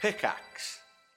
Pickaxe.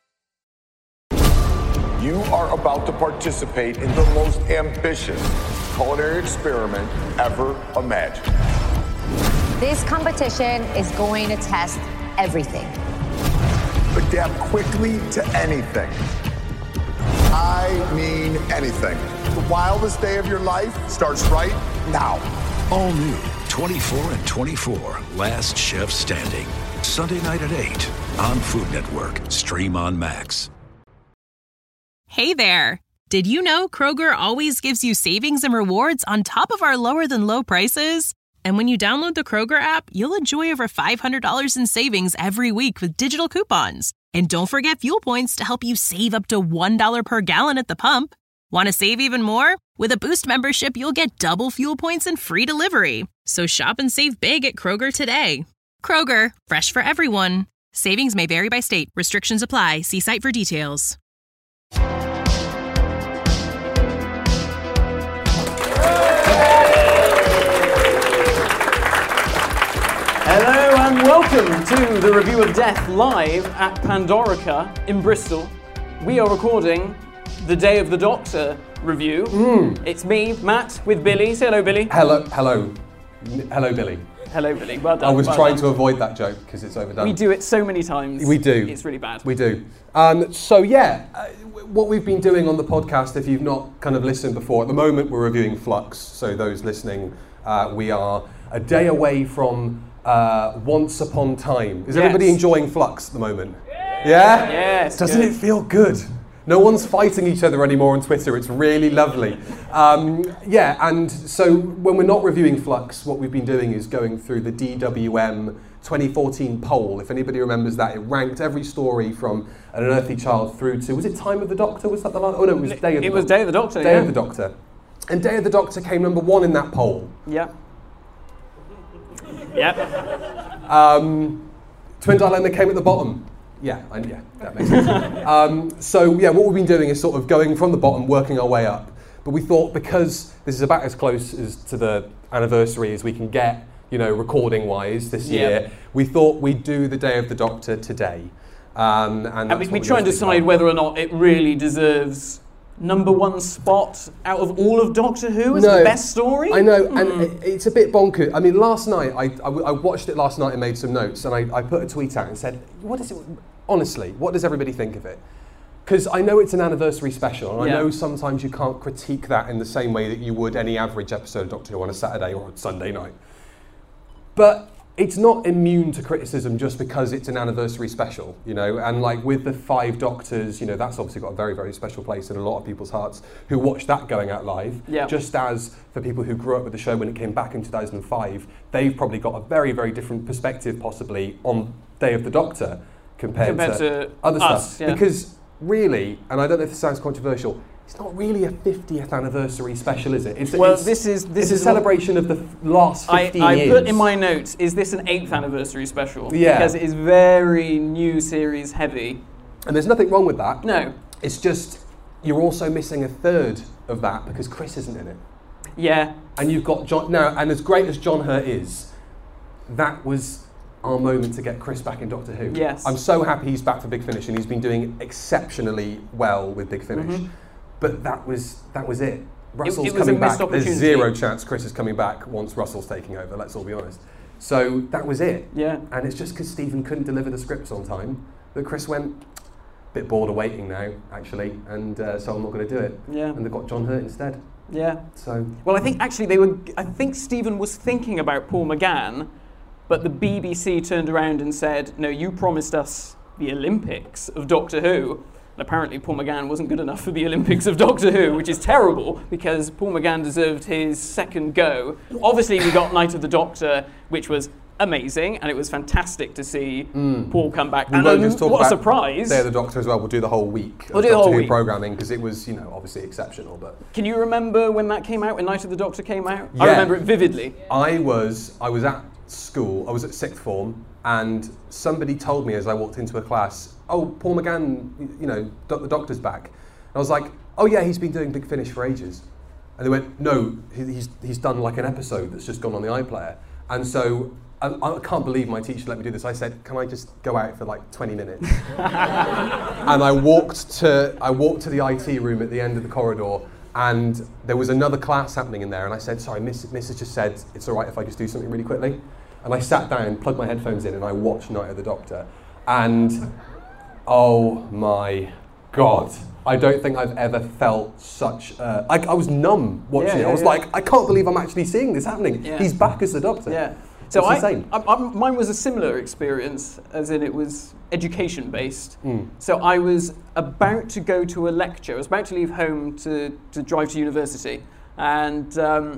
You are about to participate in the most ambitious culinary experiment ever imagined. This competition is going to test everything. Adapt quickly to anything. I mean anything. The wildest day of your life starts right now. All new 24 and 24, Last Chef Standing. Sunday night at 8 on Food Network. Stream on Max. Hey there. Did you know Kroger always gives you savings and rewards on top of our lower than low prices? And when you download the Kroger app, you'll enjoy over $500 in savings every week with digital coupons. And don't forget fuel points to help you save up to $1 per gallon at the pump. Want to save even more? With a Boost membership, you'll get double fuel points and free delivery. So shop and save big at Kroger today. Kroger, fresh for everyone. Savings may vary by state. Restrictions apply. See site for details. Hello and welcome to the Review of Death live at Pandorica in Bristol. We are recording the Day of the Doctor review. It's me, Matt, with Billy. Say hello, Billy. Hello, Billy. Hello, Billy. Well done. I was trying to avoid that joke because it's overdone. We do it so many times. We do. It's really bad. We do. What we've been doing on the podcast, if you've not kind of listened before, at the moment we're reviewing Flux. So those listening, we are a day away from Once Upon Time. Is everybody enjoying Flux at the moment? Yeah? Yes. Doesn't it feel good? No one's fighting each other anymore on Twitter. It's really lovely. And so when we're not reviewing Flux, what we've been doing is going through the DWM 2014 poll. If anybody remembers that, it ranked every story from An Unearthly Child through to, was it Time of the Doctor? Was that the last? Oh no, it was Day of the Doctor. It was Day of the Doctor, Day of the Doctor. And Day of the Doctor came number 1 in that poll. Yeah. Twin Dilemma came at the bottom. Yeah, that makes sense. What we've been doing is sort of going from the bottom, working our way up. But we thought because this is about as close as to the anniversary as we can get, recording-wise this year, we thought we'd do the Day of the Doctor today. And we try and decide whether or not it really deserves number 1 spot out of all of Doctor Who as the best story. I know, and it's a bit bonkers. I mean, last night, I watched it last night and made some notes, and I put a tweet out and said, honestly, what does everybody think of it? Because I know it's an anniversary special, and I know sometimes you can't critique that in the same way that you would any average episode of Doctor Who on a Saturday or a Sunday night. But it's not immune to criticism just because it's an anniversary special, and like with the 5 Doctors, that's obviously got a very, very special place in a lot of people's hearts who watched that going out live. Yeah. Just as for people who grew up with the show when it came back in 2005, they've probably got a very, very different perspective possibly on Day of the Doctor compared to other stuff. Yeah. Because really, and I don't know if this sounds controversial, it's not really a 50th anniversary special, is it? It's a celebration of the last 15 years. I put in my notes, is this an 8th anniversary special? Yeah. Because it is very new series heavy. And there's nothing wrong with that. No. It's just, you're also missing a third of that because Chris isn't in it. Yeah. And you've got John, now, and as great as John Hurt is, that was our moment to get Chris back in Doctor Who. Yes. I'm so happy he's back for Big Finish, and he's been doing exceptionally well with Big Finish. Mm-hmm. But that was it. Russell's coming back. There's zero chance Chris is coming back once Russell's taking over, let's all be honest. So that was it. Yeah. And it's just because Stephen couldn't deliver the scripts on time that Chris went a bit bored of waiting now, actually, and so I'm not going to do it. Yeah. And they've got John Hurt instead. Yeah. So. Well, I think actually I think Stephen was thinking about Paul McGann, but the BBC turned around and said, no, you promised us the Olympics of Doctor Who. And apparently Paul McGann wasn't good enough for the Olympics of Doctor Who, which is terrible because Paul McGann deserved his second go. Obviously we got Night of the Doctor, which was amazing, and it was fantastic to see Paul come back. And what a surprise. Day of the Doctor as well. We'll do the whole week of Doctor Who programming because it was, obviously exceptional. But can you remember when that came out, when Night of the Doctor came out? Yeah. I remember it vividly. I was at school, I was at 6th form, and somebody told me as I walked into a class, oh, Paul McGann, the Doctor's back. And I was like, oh yeah, he's been doing Big Finish for ages. And they went, no, he's done like an episode that's just gone on the iPlayer. And so I can't believe my teacher let me do this. I said, can I just go out for like 20 minutes? And I walked to the IT room at the end of the corridor, and there was another class happening in there, and I said, sorry, Miss has just said it's all right if I just do something really quickly. And I sat down, plugged my headphones in, and I watched Night of the Doctor. And oh my God, I don't think I've ever felt such... I was numb watching it. I was like, I can't believe I'm actually seeing this happening. Yeah. He's back as the Doctor. Yeah. So mine was a similar experience, as in it was education-based. So I was about to go to a lecture. I was about to leave home to drive to university, and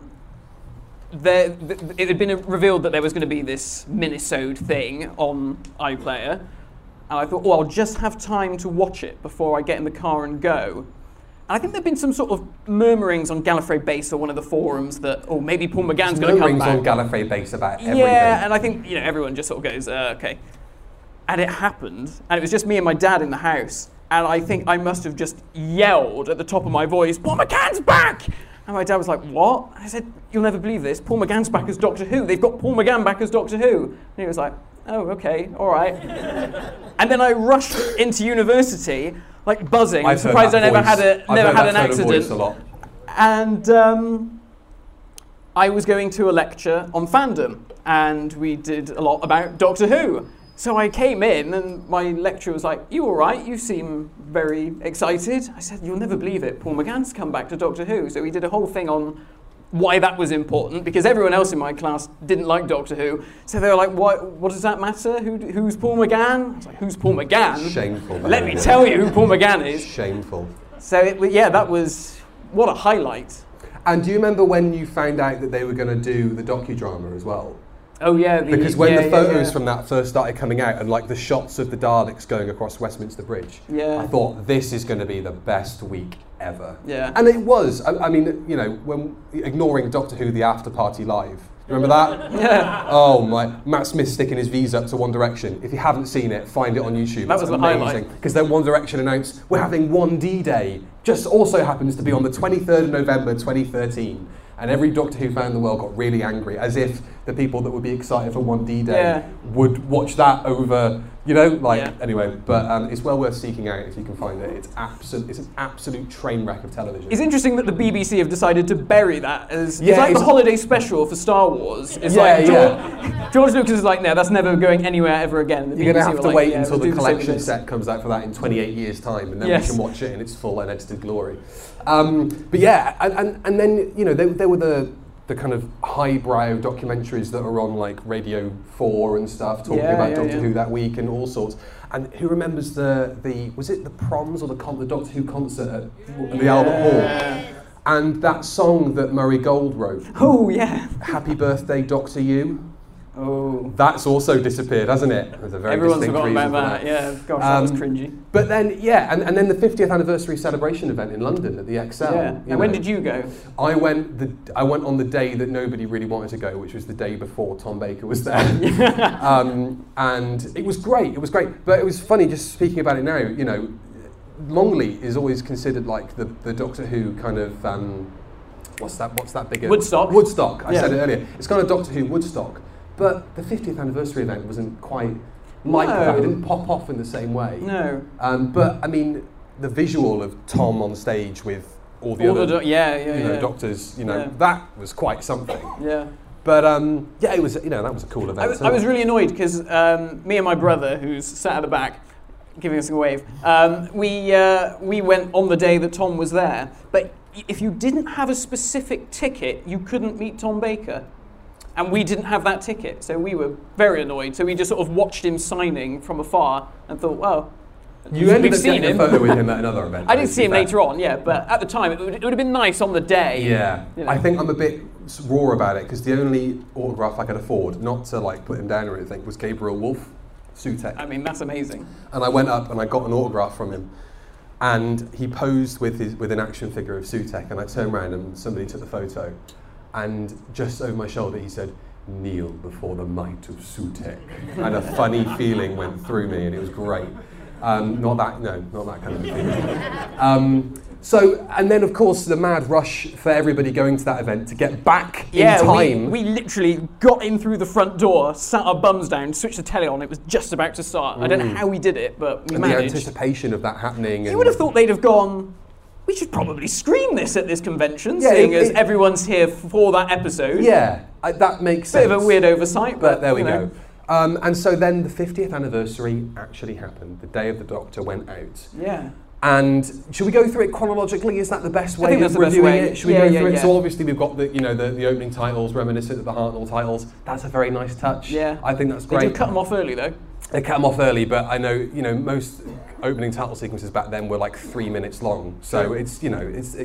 it had been revealed that there was going to be this minisode thing on iPlayer, and I thought, I'll just have time to watch it before I get in the car and go. I think there'd been some sort of murmurings on Gallifrey Base or one of the forums that, maybe Paul McGann's going to come back. Murmurings on Gallifrey Base about everything. Yeah, and I think everyone just sort of goes, okay. And it happened, and it was just me and my dad in the house, and I think I must have just yelled at the top of my voice, Paul McGann's back! And my dad was like, what? I said, you'll never believe this, Paul McGann's back as Doctor Who. They've got Paul McGann back as Doctor Who. And he was like, oh, okay, all right. And then I rushed into university, like buzzing. I'm surprised I never had an accident. And I was going to a lecture on fandom, and we did a lot about Doctor Who. So I came in, and my lecturer was like, you all right? You seem very excited. I said, you'll never believe it, Paul McGann's come back to Doctor Who. So we did a whole thing on why that was important, because everyone else in my class didn't like Doctor Who. So they were like, what does that matter? Who's Paul McGann? I was like, who's Paul McGann? Shameful. Let me tell you who Paul McGann is. Shameful. So that was, what a highlight. And do you remember when you found out that they were going to do the docudrama as well? Oh yeah. Because when the photos from that first started coming out, and like the shots of the Daleks going across Westminster Bridge, I thought this is going to be the best week ever. Yeah. And it was. I mean, when ignoring Doctor Who: The After Party Live. Remember that? Yeah. Oh my! Matt Smith sticking his V's up to One Direction. If you haven't seen it, find it on YouTube. That was the highlight. Because then One Direction announced we're having 1D Day. Just also happens to be on the 23rd of November 2013. And every Doctor Who fan in the world got really angry, as if the people that would be excited for 1D Day would watch that over, anyway. But it's well worth seeking out if you can find it. It's an absolute train wreck of television. It's interesting that the BBC have decided to bury that as it's like the holiday special for Star Wars. It's George Lucas is like, no, that's never going anywhere ever again. You're going to have to wait until the collection set comes out for that in 28 years' time, and then we can watch it in its full unedited glory. But yeah, and then there were the kind of highbrow documentaries that are on like Radio 4 and stuff, talking about Doctor Who that week and all sorts. And who remembers was it the proms or the Doctor Who concert at the Albert Hall? And that song that Murray Gold wrote. Oh yeah. Happy Birthday, Dr. You. Oh. That's also disappeared, hasn't it? There's a very Everyone's distinct forgotten reason about for that. Yeah, gosh, that was cringy. But then, and then the 50th anniversary celebration event in London at the XL. Yeah. And when did you go? I went on the day that nobody really wanted to go, which was the day before Tom Baker was there. And it was great. It was great. But it was funny, just speaking about it now, Longley is always considered like the Doctor Who kind of, what's that bigger? Woodstock. I said it earlier. It's kind of Doctor Who Woodstock. But the 50th anniversary event wasn't quite like that. It didn't pop off in the same way. No. But I mean, the visual of Tom on stage with all the other doctors, that was quite something. Yeah. But it was, that was a cool event. I was really annoyed because me and my brother, who's sat at the back, giving us a wave, we went on the day that Tom was there. But if you didn't have a specific ticket, you couldn't meet Tom Baker. And we didn't have that ticket, so we were very annoyed. So we just sort of watched him signing from afar and thought, well, you ended up getting a photo with him at another event. I didn't see him later on, but at the time it would have been nice on the day. Yeah, I think I'm a bit raw about it because the only autograph I could afford, not to like put him down or anything, was Gabriel Wolfe, Sutekh. I mean, that's amazing. And I went up and I got an autograph from him, and he posed with an action figure of Sutekh, and I turned around and somebody took the photo. And just over my shoulder, he said, "Kneel before the might of Sutekh." And a funny feeling went through me, and it was great. Not that kind of a feeling. So, and then of course the mad rush for everybody going to that event to get back in time. We literally got in through the front door, sat our bums down, switched the telly on, it was just about to start. I don't know how we did it, but we and managed. the anticipation of that happening. You would have thought they'd have gone, we should probably screen this at this convention, seeing as everyone's here for that episode. Yeah, that makes sense. Bit of a weird oversight, but there we go. And so then the 50th anniversary actually happened. The Day of the Doctor went out. Yeah. And should we go through it chronologically? Is that the best way of reviewing it? Should we go through it? So obviously we've got the opening titles reminiscent of the Hartnell titles. That's a very nice touch. Yeah. I think that's great. They did cut them off early though. They cut them off early, but I know most opening title sequences back then were like 3 minutes long. So it's. You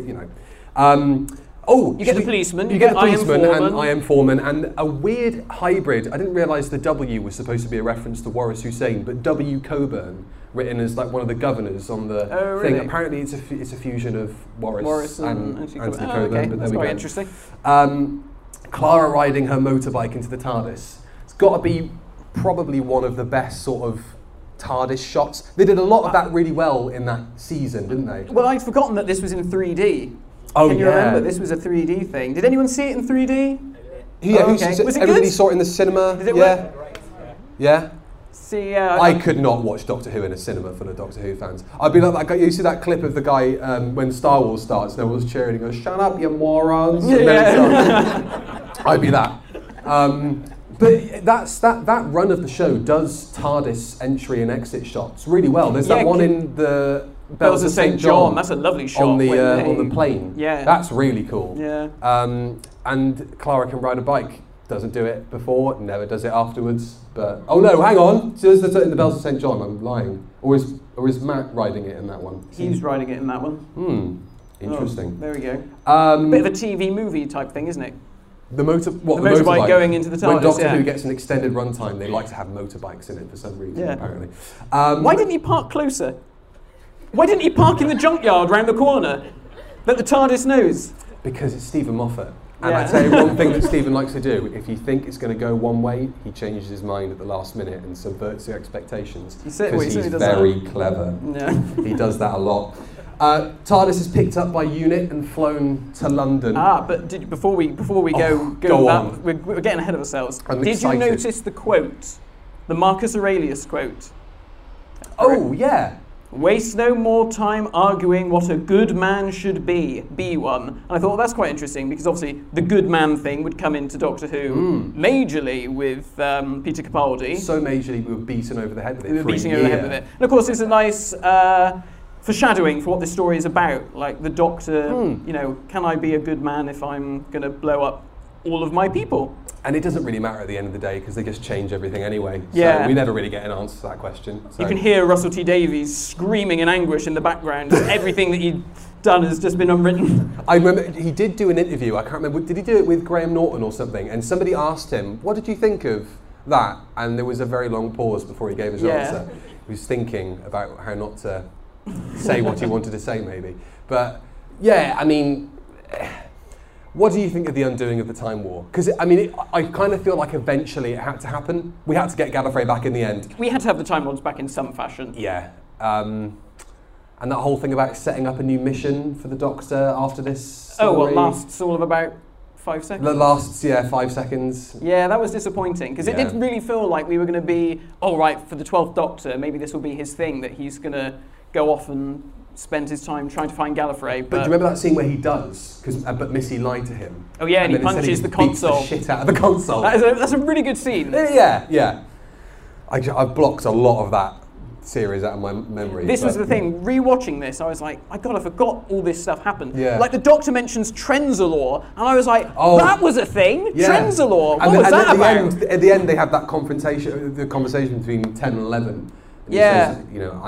get the policeman. You get the policeman and I Am Foreman, and a weird hybrid. I didn't realise the W was supposed to be a reference to Wallace Hussein, but W. Coburn, written as like one of the governors on the thing. Apparently, it's a fusion of Wallace and Anthony Coburn. Okay. But That's there we very go. interesting. Clara riding her motorbike into the TARDIS. It's got to be probably one of the best sort of TARDIS shots. They did a lot of that really well in that season, didn't they? Well, I'd forgotten that this was in 3D. Oh, Can you remember? This was a 3D thing. Did anyone see it in 3D? Yeah, was it everybody good? saw it in the cinema. Did it work? Yeah. See, I could not watch Doctor Who in a cinema full of Doctor Who fans. I'd be like that guy. You see that clip of the guy when Star Wars starts, and everyone's cheering. He goes, "Shut up, you morons!" And then I'd be that. But that run of the show does TARDIS entry and exit shots really well. There's that one in the Bells of St. John. That's a lovely shot on the plane. Yeah, that's really cool. Yeah. And Clara can ride a bike. Doesn't do it before, never does it afterwards. But oh no, hang on. So in the Bells of St. John, I'm lying. Or is Matt riding it in that one? He's riding it in that one. Interesting. Oh, there we go. Bit of a TV movie type thing, isn't it? The motorbike going into the TARDIS. When Doctor Who gets an extended runtime, they like to have motorbikes in it for some reason, apparently. Why didn't he park closer? Why didn't he park in the junkyard round the corner that the TARDIS knows? Because it's Stephen Moffat. And I tell you one thing that Stephen likes to do, if you think it's going to go one way, he changes his mind at the last minute and subverts your expectations. Because he's very clever. Yeah. He does that a lot. TARDIS is picked up by UNIT and flown to London. But before we go on. We're getting ahead of ourselves. I'm Did excited. you notice the quote? The Marcus Aurelius quote? Oh, yeah. Waste no more time arguing what a good man should be one. And I thought, well, that's quite interesting because obviously the good man thing would come into Doctor Who majorly with Peter Capaldi. So majorly we were beaten over the head with it. We were beating over the head with it. And of course it's a nice foreshadowing for what this story is about. Like the Doctor, can I be a good man if I'm going to blow up all of my people? And it doesn't really matter at the end of the day because they just change everything anyway. Yeah. So we never really get an answer to that question. So. You can hear Russell T Davies screaming in anguish in the background. Everything that he'd done has just been unwritten. I remember he did do an interview. I can't remember. Did he do it with Graham Norton or something? And somebody asked him, "What did you think of that?" And there was a very long pause before he gave his answer. He was thinking about how not to say what he wanted to say, maybe. But yeah, I mean. What do you think of the undoing of the Time War? Because, I kind of feel like eventually it had to happen. We had to get Gallifrey back in the end. We had to have the Time Lords back in some fashion. Yeah. And that whole thing about setting up a new mission for the Doctor after this story. Oh, what lasts all of about 5 seconds? That lasts, 5 seconds. Yeah, that was disappointing, because it did really feel like we were going to be, for the 12th Doctor, maybe this will be his thing, that he's going to go off and spend his time trying to find Gallifrey. But do you remember that scene where he does? But Missy lied to him. Oh yeah, and he punches the console. Beats the shit out of the console. That's a really good scene. Yeah. I've blocked a lot of that series out of my memory. This was the thing. Rewatching this, I was like, I forgot all this stuff happened. Yeah. Like the Doctor mentions Trenzalore, and I was like, that was a thing. Yeah. Trenzalore. What was that about? At the end, they had that the conversation between 10 and 11. And he says,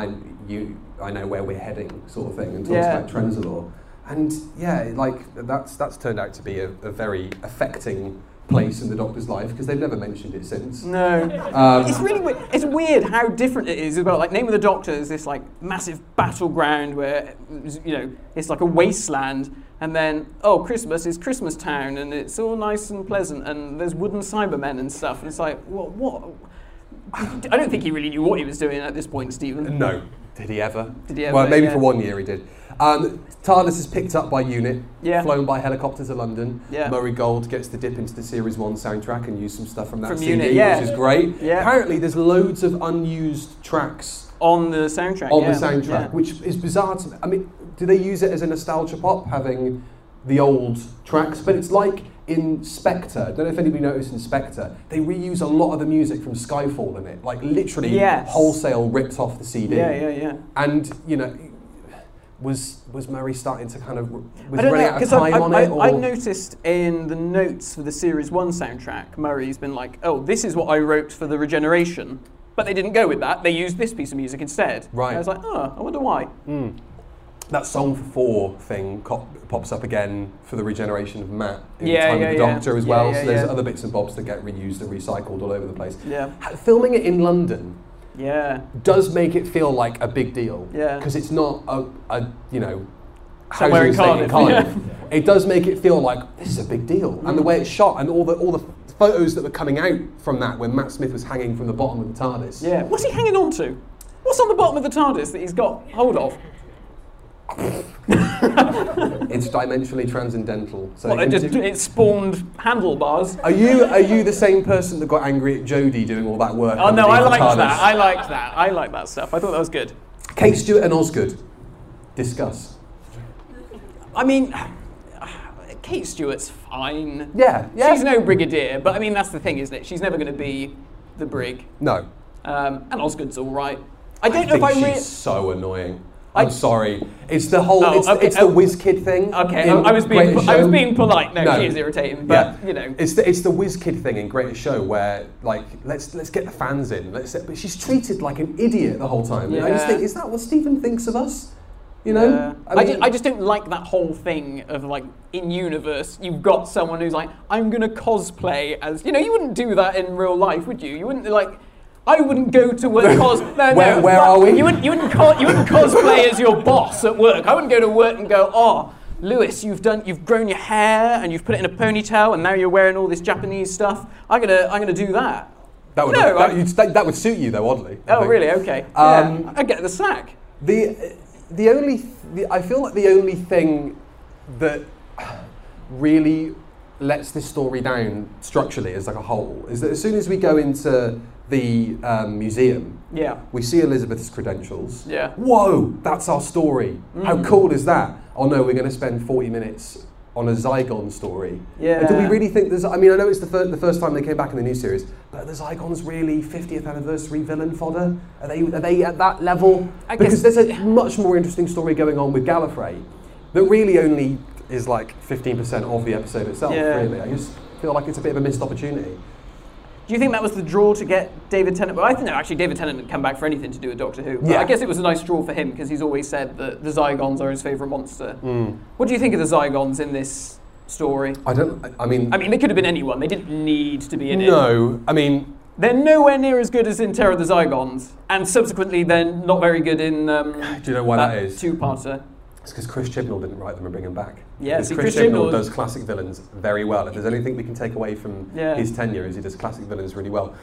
I know where we're heading, sort of thing, and talks about Trenzalore. And that's turned out to be a very affecting place in the Doctor's life because they've never mentioned it since. No. It's really weird. It's weird how different it is as well. Like Name of the Doctor is this like massive battleground where it's like a wasteland, and then Christmas is Christmas Town, and it's all nice and pleasant, and there's wooden Cybermen and stuff, and it's like what? I don't think he really knew what he was doing at this point, Stephen. No. Did he ever? Did he ever? Well, maybe yeah. for 1 year he did. TARDIS is picked up by UNIT, Yeah. flown by helicopter to London. Yeah. Murray Gold gets to dip into the Series 1 soundtrack and use some stuff from that From CD, UNIT, yeah. which is great. Yeah. Apparently there's loads of unused tracks On the soundtrack. on yeah. the soundtrack, Yeah. which is bizarre to me. I mean, do they use it as a nostalgia pop, having the old tracks? But it's like in Spectre, I don't know if anybody noticed in Spectre, they reuse a lot of the music from Skyfall in it, like literally Yes. wholesale ripped off the CD. Yeah. And, you know, was Murray starting to kind of, was I he don't running know, out of because time on it? I noticed in the notes for the Series 1 soundtrack, Murray's been like, oh, this is what I wrote for the Regeneration. But they didn't go with that, they used this piece of music instead. Right. I was like, oh, I wonder why. That Song for Four thing pops up again for the regeneration of Matt in Yeah, Time yeah, of the yeah. Doctor as Yeah, well. yeah, So there's yeah. other bits and bobs that get reused and recycled all over the place. Yeah. Filming it in London Yeah. does make it feel like a big deal. Yeah. Because it's not a you know, Somewhere in housing estate Cardiff, It does make it feel like this is a big deal. And the way it's shot and all the photos that were coming out from that when Matt Smith was hanging from the bottom of the TARDIS. Yeah. What's he hanging on to? What's on the bottom of the TARDIS that he's got hold of? It's dimensionally transcendental. So Well, it spawned handlebars. Are you the same person that got angry at Jodie doing all that work? Oh no, I underneath the liked TARDIS? that. I liked that stuff. I thought that was good. Kate Stewart and Osgood. Discuss. I mean, Kate Stewart's fine. Yeah. She's no brigadier, but I mean that's the thing, isn't it? She's never going to be the brig. No. And Osgood's all right. I don't know think if I she's really. so annoying. I'm sorry. It's the whole. Oh, it's okay, the whiz kid thing. Okay, in I was Greatest being Show. polite. No, she is irritating, but you know. It's the whiz kid thing in Greatest Show where like let's get the fans in. But she's treated like an idiot the whole time. And I just Yeah. think, is that what Stephen thinks of us? You know, I just don't like that whole thing of like in universe you've got someone who's like, I'm gonna cosplay as, you know, you wouldn't do that in real life, would you? You wouldn't like. I wouldn't go to work Where are we? You wouldn't cosplay as your boss at work. I wouldn't go to work and go, oh, Lewis, you've grown your hair and you've put it in a ponytail and now you're wearing all this Japanese stuff. I'm gonna do that. That would that would suit you though, oddly. I Oh, think. really? Okay. Yeah, I get the sack. I feel like the only thing that really lets this story down structurally as like a whole is that as soon as we go into the museum, we see Elizabeth's credentials. Yeah. Whoa, that's our story. How cool is that? Oh no, we're going to spend 40 minutes on a Zygon story. Yeah. And do we really think there's? I mean, I know it's the first time they came back in the new series, but are the Zygons really 50th anniversary villain fodder? Are they at that level? Because there's a much more interesting story going on with Gallifrey that really only is like 15% of the episode itself. Yeah. Really, I just feel like it's a bit of a missed opportunity. Do you think that was the draw to get David Tennant? Well, I think no, actually David Tennant didn't come back for anything to do with Doctor Who. But Yeah. I guess it was a nice draw for him because he's always said that the Zygons are his favourite monster. What do you think of the Zygons in this story? I mean, they could have been anyone. They didn't need to be in it. no, I mean, They're nowhere near as good as in Terror of the Zygons. And subsequently, they're not very good in do you know why that is? two-parter. It's because Chris Chibnall didn't write them and bring them back. Yeah, Because see, Chris Chris Chibnall Chibnall does classic villains very well. If there's anything we can take away from Yeah. his tenure, is he does classic villains really well.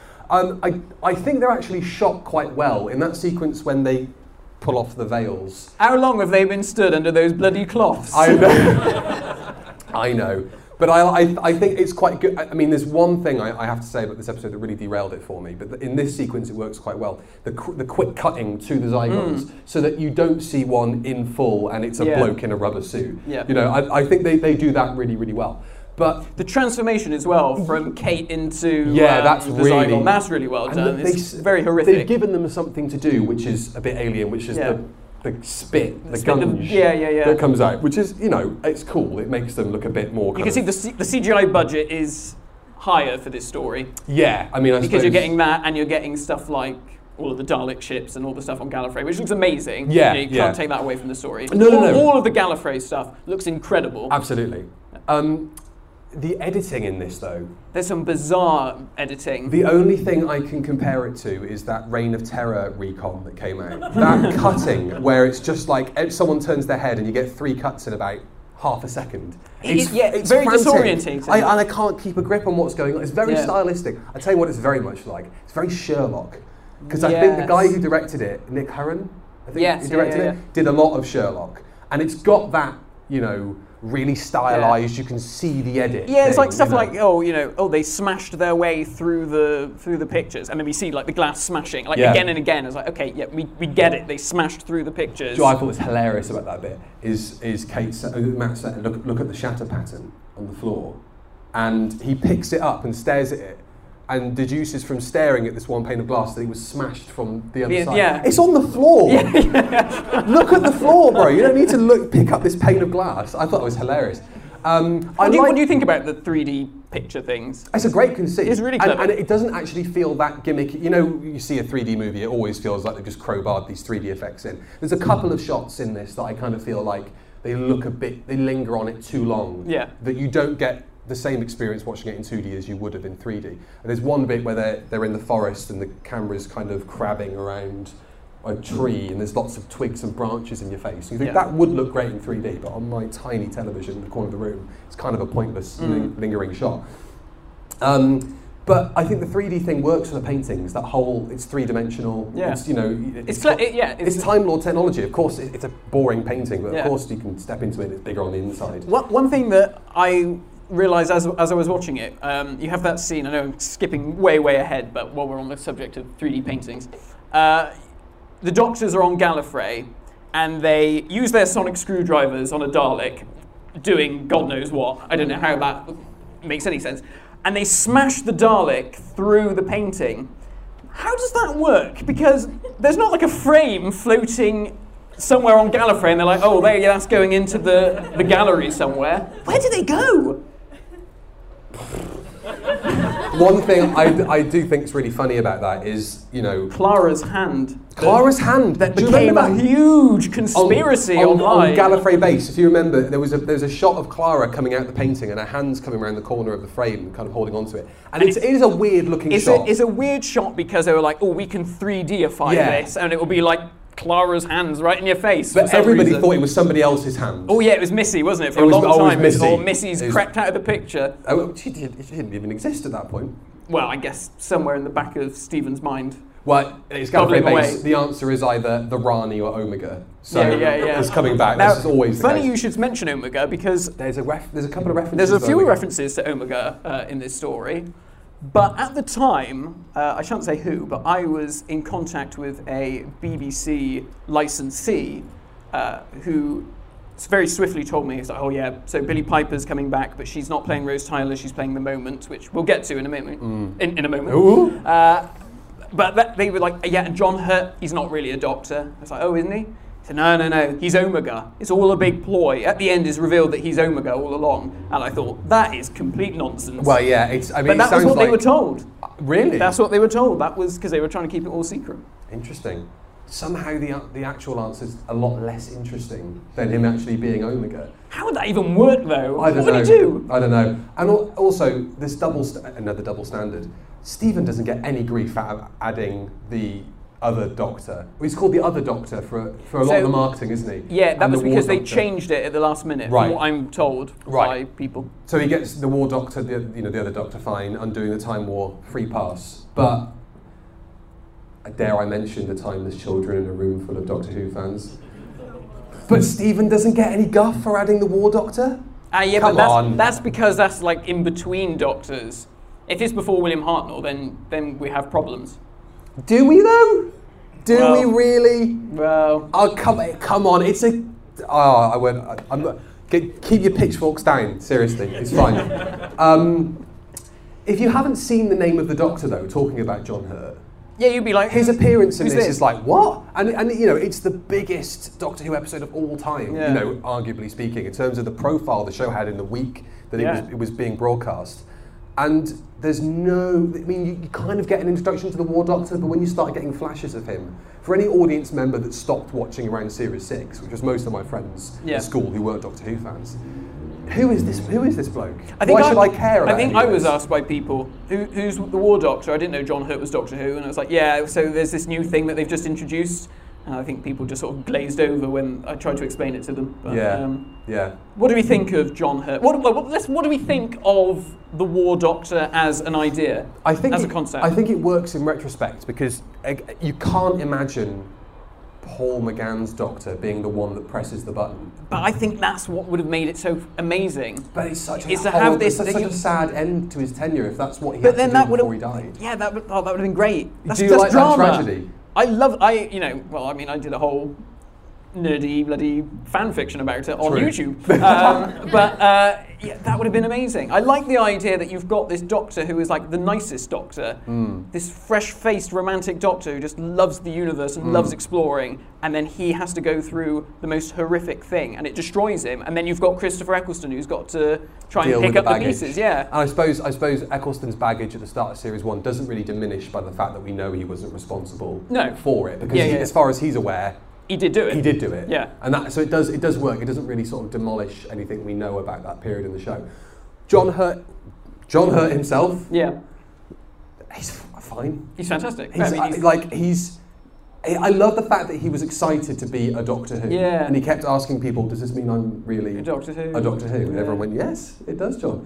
I think they're actually shot quite well in that sequence when they pull off the veils. How long have they been stood under those bloody cloths? I know. I know. But I think it's quite good. I mean, there's one thing I have to say about this episode that really derailed it for me. But in this sequence, it works quite well. The quick cutting to the Zygons, so that you don't see one in full and it's a bloke in a rubber suit. Yeah. You know, I think they do that really, really well. But the transformation as well from Kate into that's the really Zygon, that's really well and done. It's very horrific. They've given them something to do, which is a bit alien, which is the spit, the spit, gunge that comes out, which is, you know, it's cool. It makes them look a bit more. You can see the CGI budget is higher for this story. Yeah, I mean, because you're getting that, and you're getting stuff like all of the Dalek ships and all the stuff on Gallifrey, which looks amazing. Yeah, you can't take that away from the story. No. All of the Gallifrey stuff looks incredible. Absolutely. The editing in this, though. There's some bizarre editing. The only thing I can compare it to is that Reign of Terror recon that came out. That cutting, where it's just like someone turns their head and you get 3 cuts in about half a second. It's very frantic. disorientating. And I can't keep a grip on what's going on. It's very stylistic. I tell you what it's very much like. It's very Sherlock. Because I think the guy who directed it, Nick Curran, I think Yes, he directed yeah. it. Did a lot of Sherlock, and it's got that, you know, really stylized. You can see the edit. Yeah, it's thing, like stuff you know. like they smashed their way through the pictures, and then we see like the glass smashing like Yeah. again and again. It's like, okay, yeah, we get it. They smashed through the pictures. What I thought was hilarious about that bit is Matt said, look at the shatter pattern on the floor, and he picks it up and stares at it, and deduces from staring at this one pane of glass that it was smashed from the other side. Yeah. It's on the floor. Look at the floor, bro. You don't need to pick up this pane of glass. I thought it was hilarious. What do you think about the 3D picture things? It's a great conceit. It's really clever. And it doesn't actually feel that gimmicky. You know, you see a 3D movie, it always feels like they've just crowbarred these 3D effects in. There's a couple of shots in this that I kind of feel like they linger on it too long. Yeah. That you don't get the same experience watching it in 2D as you would have in 3D. And there's one bit where they're in the forest and the camera's kind of crabbing around a tree and there's lots of twigs and branches in your face. You think that would look great in 3D, but on my tiny television in the corner of the room, it's kind of a pointless lingering shot. But I think the 3D thing works for the paintings. That whole, it's three-dimensional. Yeah. It's, you know, it's Time Lord technology. Of course, it's a boring painting, but Yeah. of course you can step into it. It's bigger on the inside. One thing that I realised as I was watching it, you have that scene. I know I'm skipping way ahead, but while we're on the subject of 3D paintings, the Doctors are on Gallifrey, and they use their sonic screwdrivers on a Dalek, doing God knows what. I don't know how that makes any sense. And they smash the Dalek through the painting. How does that work? Because there's not like a frame floating somewhere on Gallifrey, and they're like, oh, that's going into the gallery somewhere. Where do they go? One thing I do think is really funny about that is, you know, Clara's hand. Clara's hand That Do you became remember a huge conspiracy on online. Gallifrey base. If you remember, there's a shot of Clara coming out the painting and her hands coming around the corner of the frame, kind of holding onto it. And it is a weird looking shot. It's a weird shot because they were like, oh, we can 3D-ify this, and it will be like Clara's hands right in your face. But everybody thought it was somebody else's hand. Oh yeah, it was Missy, wasn't it? For It a was long always time, Missy. or Missy's crept out of the picture. Oh, she didn't even exist at that point. Well, I guess somewhere in the back of Stephen's mind. Well, it's Bubbling Gallifrey base. away. The answer is either the Rani or Omega. So Yeah. it's coming back. Now, This is always the funny case. you should mention Omega because There's a couple of references. there's a to few Omega. references to Omega in this story. But at the time, I shan't say who, but I was in contact with a BBC licensee who very swiftly told me, he's like, oh yeah, so Billie Piper's coming back, but she's not playing Rose Tyler, she's playing The Moment, which we'll get to in a moment. In a moment. Ooh. But they were like, yeah, and John Hurt, he's not really a doctor. I was like, oh, isn't he? He said, no, he's Omega. It's all a big ploy. At the end, it's revealed that he's Omega all along. And I thought, that is complete nonsense. Well, yeah, but that was what they were told. Really? That's what they were told. That was because they were trying to keep it all secret. Interesting. Somehow the actual answer's a lot less interesting than him actually being Omega. How would that even work, though? I don't what know. would he do? I don't know. And also, this another double standard. Stephen doesn't get any grief out of adding the other Doctor. He's called the other Doctor for a lot of the marketing, isn't he? Yeah, that And was the War because they Doctor. changed it at the last minute, Right. from what I'm told by people. So he gets the War Doctor, the other Doctor, fine, undoing the Time War free pass. But dare I mention the time there's children in a room full of Doctor Who fans? But Stephen doesn't get any guff for adding the War Doctor? Yeah, Come but on. that's because that's like in between Doctors. If it's before William Hartnell, then we have problems. Do we though? Well- we really? Well, Oh, come on! It's a. Oh, I won't. I'm not. Keep your pitchforks down. Seriously, it's fine. If you haven't seen The Name of the Doctor, though, talking about John Hurt, yeah, you'd be like, his appearance in who's this is like what? And you know, it's the biggest Doctor Who episode of all time. Yeah. You know, arguably speaking, in terms of the profile the show had in the week that it was being broadcast. And there's no, I mean, you kind of get an introduction to the War Doctor, but when you start getting flashes of him, for any audience member that stopped watching around Series 6, which was most of my friends at school who weren't Doctor Who fans, who is this bloke? Why should I care about I think any I of was this? asked by people, who's the War Doctor? I didn't know John Hurt was Doctor Who, and I was like, yeah, so there's this new thing that they've just introduced. And I think people just sort of glazed over when I tried to explain it to them. But, yeah. What do we think of John Hurt? What do we think of the War Doctor as an idea? As a concept? I think it works in retrospect because you can't imagine Paul McGann's Doctor being the one that presses the button. But I think that's what would have made it so amazing. But it's such Is to have this such that a sad end to his tenure if that's what he But had then to that do would before he have, died. yeah, that would have been great. That's, Do you that's like drama. that tragedy? I I did a whole nerdy bloody fan fiction about it on True. YouTube. Yeah, that would have been amazing. I like the idea that you've got this Doctor who is like the nicest Doctor, this fresh-faced romantic Doctor who just loves the universe and loves exploring, and then he has to go through the most horrific thing, and it destroys him. And then you've got Christopher Eccleston who's got to try Deal and pick with up the baggage. pieces. Yeah. And I suppose Eccleston's baggage at the start of Series 1 doesn't really diminish by the fact that we know he wasn't responsible for it, because as far as he's aware, he did do it. He did do it. Yeah. And so it does work. It doesn't really sort of demolish anything we know about that period in the show. John Hurt himself. Yeah. He's fine. He's fantastic. I love the fact that he was excited to be a Doctor Who. Yeah. And he kept asking people, does this mean I'm really A Doctor Who. A Doctor Who? And everyone went, yes, it does, John.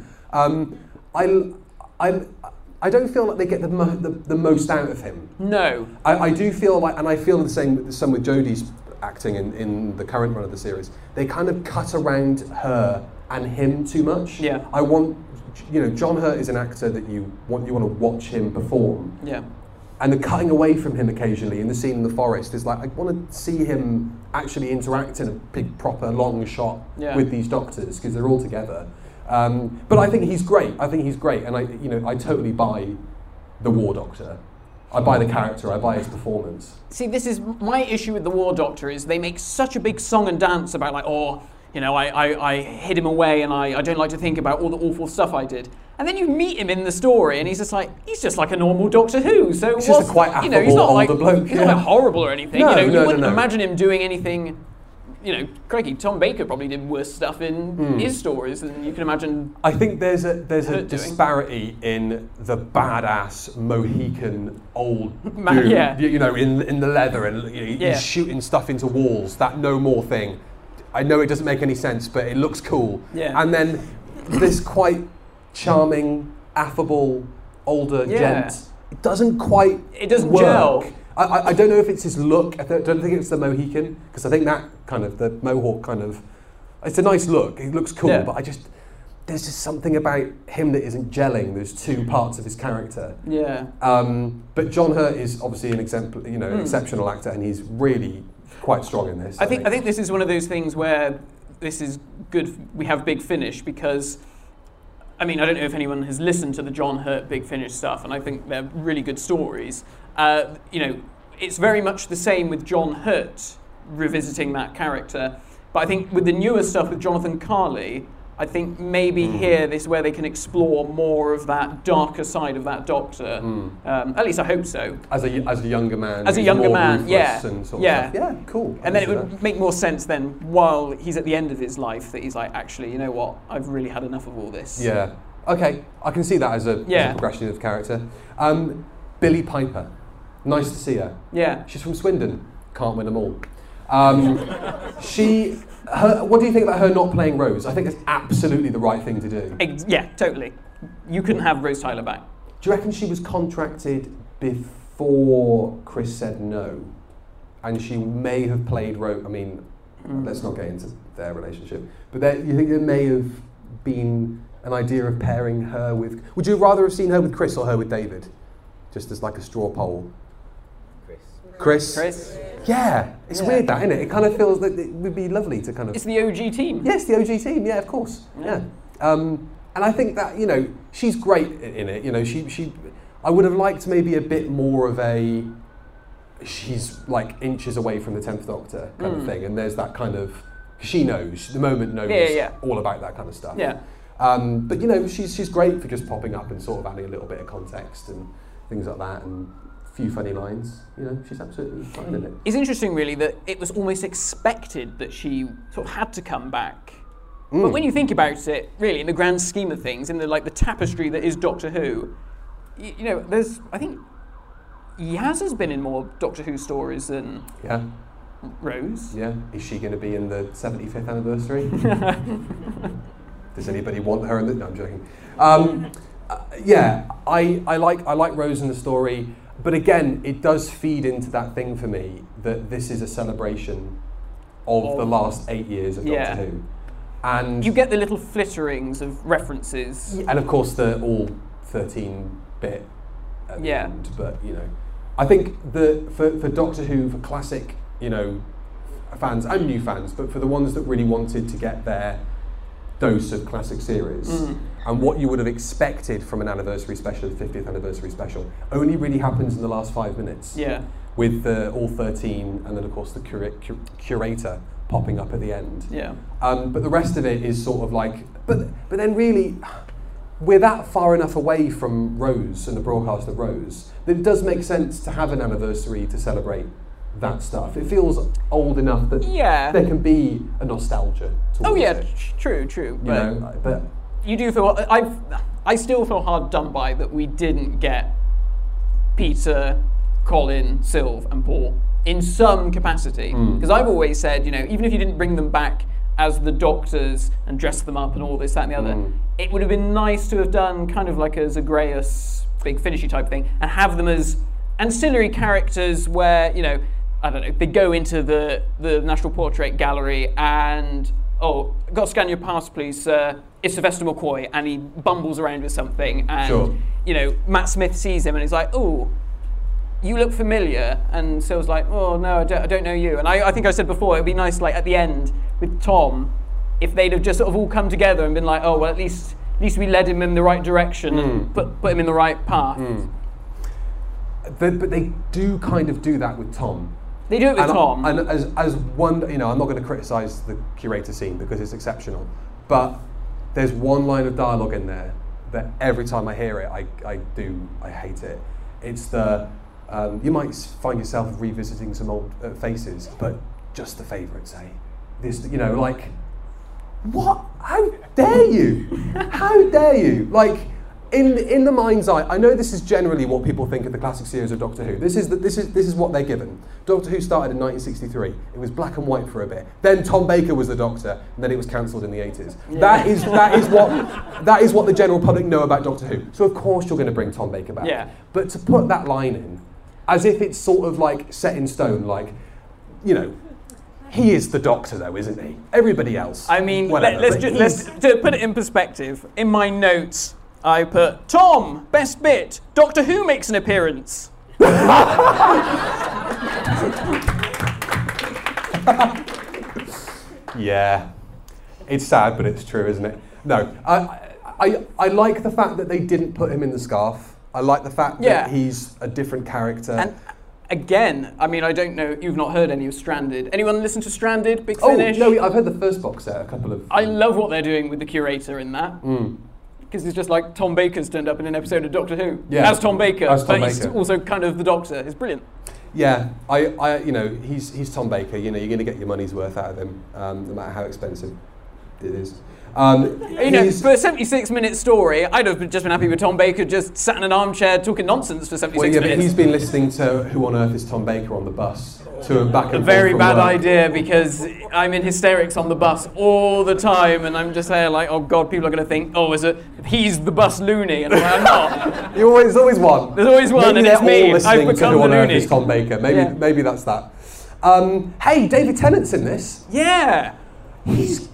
I don't feel like they get the most out of him. No. I do feel like, and I feel the same with Jodie's acting in the current run of the series, they kind of cut around her and him too much. Yeah. I want, John Hurt is an actor that you want to watch him perform. Yeah. And the cutting away from him occasionally in the scene in the forest is like, I want to see him actually interact in a big, proper, long shot with these Doctors, because they're all together. But I think he's great. And I totally buy the War Doctor. I buy the character. I buy his performance. See, this is my issue with the War Doctor, is they make such a big song and dance about I hid him away and I don't like to think about all the awful stuff I did. And then you meet him in the story and he's just like a normal Doctor Who. So he's just a quite affable he's not older bloke. He's not like horrible or anything. No, you wouldn't no. imagine him doing anything. Crikey, Tom Baker probably did worse stuff in his stories than you can imagine. I think there's a disparity in the badass Mohican old dude, in the leather and he's shooting stuff into walls. That no more thing. I know it doesn't make any sense, but it looks cool. Yeah. And then this quite charming, affable older gent. It doesn't quite. It doesn't work. gel. I don't know if it's his look. I don't think it's the Mohican, because I think that kind of, the Mohawk kind of, it's a nice look. He looks cool, but there's just something about him that isn't gelling. There's two parts of his character. Yeah. But John Hurt is obviously an exceptional actor, and he's really quite strong in this. I think this is one of those things where this is good. We have Big Finish because, I don't know if anyone has listened to the John Hurt Big Finish stuff, and I think they're really good stories. It's very much the same with John Hurt revisiting that character. But I think with the newer stuff with Jonathan Carley, I think maybe here this is where they can explore more of that darker side of that Doctor. At least I hope so. As a younger man. As a younger man, And sort of stuff. Yeah, cool. And then it would make more sense then, while he's at the end of his life, that he's like, actually, you know what? I've really had enough of all this. Yeah. Okay, I can see that as a progression of character. Billie Piper. Nice to see her. Yeah. She's from Swindon. Can't win them all. What do you think about her not playing Rose? I think it's absolutely the right thing to do. Yeah, totally. You couldn't have Rose Tyler back. Do you reckon she was contracted before Chris said no? And she may have played Rose. Let's not get into their relationship. But you think there may have been an idea of pairing her with... Would you rather have seen her with Chris or her with David? Just as like a straw poll. Chris? Yeah, it's weird that, isn't it? It kind of feels that it would be lovely to kind of... It's the OG team. Yes, the OG team, yeah, of course. Yeah. And I think that, she's great in it. She I would have liked maybe a bit more of a... She's like inches away from the 10th Doctor kind of thing. And there's that kind of... She knows, the moment knows all about that kind of stuff. Yeah. But, she's great for just popping up and sort of adding a little bit of context and things like that. And few funny lines, she's absolutely fine in it. It's interesting, really, that it was almost expected that she sort of had to come back. But when you think about it, really, in the grand scheme of things, in the tapestry that is Doctor Who, there's, I think, Yaz has been in more Doctor Who stories than Rose. Yeah. Is she going to be in the 75th anniversary? Does anybody want her in the... No, I'm joking. I like Rose in the story. But again, it does feed into that thing for me that this is a celebration of the last 8 years of Doctor Who. And you get the little flitterings of references. And of course the all 13-bit at the Yeah. end. But, you know, I think for Doctor Who, for classic, you know, fans and new fans, but for the ones that really wanted to get their dose of classic series, and what you would have expected from an anniversary special, 50th anniversary special, only really happens in the last 5 minutes. Yeah. With the all 13, and then of course the curator popping up at the end. Yeah. But the rest of it is sort of like, but then really, we're that far enough away from Rose and the broadcast of Rose that it does make sense to have an anniversary to celebrate that stuff. It feels old enough that there can be a nostalgia towards it. True. But You do feel, I still feel hard done by that we didn't get Peter, Colin, Sylve and Paul in some capacity. Because I've always said, you know, even if you didn't bring them back as the Doctors and dress them up and all this, that and the other, it would have been nice to have done kind of like a Zagreus big finishy type thing and have them as ancillary characters where, you know, I don't know, they go into the National Portrait Gallery and, got to scan your pass please, sir. It's Sylvester McCoy, and he bumbles around with something, and, you know, Matt Smith sees him and he's like, oh, you look familiar, and Syl's like, oh no, I don't know you. And I think I said before, it would be nice, like, at the end with Tom, if they'd have just sort of all come together and been like, oh, well, at least we led him in the right direction and put him in the right path. But they do kind of do that with Tom. They do it with Tom. And as one, you know, I'm not going to criticise the curator scene because it's exceptional, but there's one line of dialogue in there that every time I hear it, I hate it. It's the, you might find yourself revisiting some old faces, but just the favourites, eh? This, you know, like, what? How dare you? How dare you? Like, in the mind's eye, I know this is generally what people think of the classic series of Doctor Who. This is what they're given. Doctor Who started in 1963. It was black and white for a bit. Then Tom Baker was the Doctor, and then it was cancelled in the 80s. Yeah. That is what the general public know about Doctor Who. So of course you're going to bring Tom Baker back. Yeah. But to put that line in, as if it's sort of like set in stone, like, you know, he is the Doctor, though, isn't he? Everybody else. I mean, whatever, let's to put it in perspective. In my notes, I put, Tom, best bit, Doctor Who makes an appearance. Yeah. It's sad, but it's true, isn't it? No. I like the fact that they didn't put him in the scarf. I like the fact that he's a different character. And again, I mean, I don't know, you've not heard any of Stranded. Anyone listen to Stranded, Big Finish? Oh, no, I've heard the first box set, a couple of... I love what they're doing with the curator in that. Because it's just like Tom Baker's turned up in an episode of Doctor Who. Yeah. As Tom Baker, but he's also kind of the Doctor. It's brilliant. Yeah, I you know, he's Tom Baker. You know, you're going to get your money's worth out of him, no matter how expensive it is. You know, for a 76-minute story, I'd have just been happy with Tom Baker just sat in an armchair talking nonsense for 76 minutes. But he's been listening to Who on Earth is Tom Baker on the bus to and back and forth. A very bad idea, because I'm in hysterics on the bus all the time, and I'm just there like, oh God, people are going to think, oh, he's the bus loony, and I'm not. There's always one. There's always one, maybe and it's me. I've become to Who on the Earth loony. is Tom Baker. Maybe that's that. Hey, David Tennant's in this. Yeah. He's...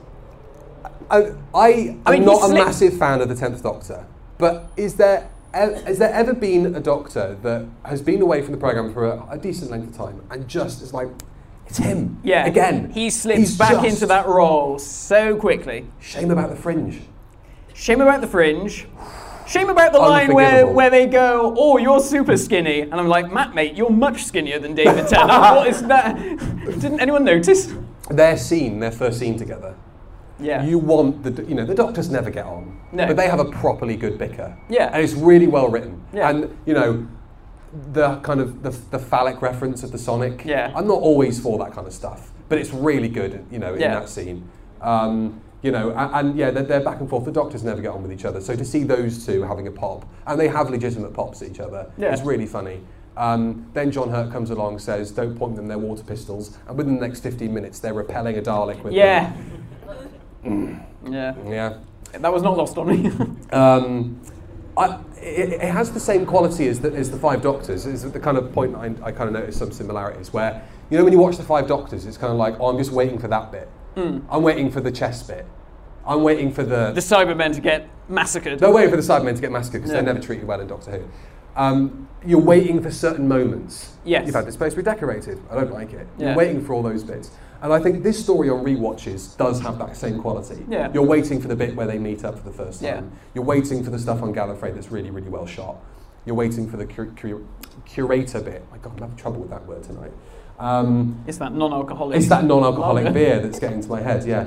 I'm not a massive fan of the 10th Doctor, but has there ever been a Doctor that has been away from the programme for a decent length of time and just is like, it's him, again. He slips back into that role so quickly. Shame about the Fringe. Shame about the Fringe. Shame about the line where they go, oh, you're super skinny. And I'm like, Matt, mate, you're much skinnier than David Tennant. What is that? Didn't anyone notice? Their first scene together. Yeah. You want the Doctors never get on, but they have a properly good bicker. Yeah. And it's really well written. Yeah. And you know, the kind of the phallic reference of the Sonic. Yeah. I'm not always for that kind of stuff, but it's really good. You know, in that scene. You know, and they're back and forth. The Doctors never get on with each other. So to see those two having a pop, and they have legitimate pops at each other, it's really funny. Then John Hurt comes along, says, "Don't point them; they're water pistols." And within the next 15 minutes, they're repelling a Dalek with them. Yeah. That was not lost on me. It has the same quality as the Five Doctors. Is the kind of point I kind of noticed some similarities where, you know, when you watch the Five Doctors, it's kind of like, oh, I'm just waiting for that bit. I'm waiting for the chess bit. I'm waiting for the Cybermen to get massacred. They're waiting for the Cybermen to get massacred because they're never treated well in Doctor Who. You're waiting for certain moments. Yes. You've had this place redecorated. I don't like it. Yeah. You're waiting for all those bits. And I think this story on rewatches does have that same quality. Yeah. You're waiting for the bit where they meet up for the first time. Yeah. You're waiting for the stuff on Gallifrey that's really, really well shot. You're waiting for the curator bit. My God, I'm having trouble with that word tonight. It's that non-alcoholic. It's that non-alcoholic beer that's getting to my head, yeah.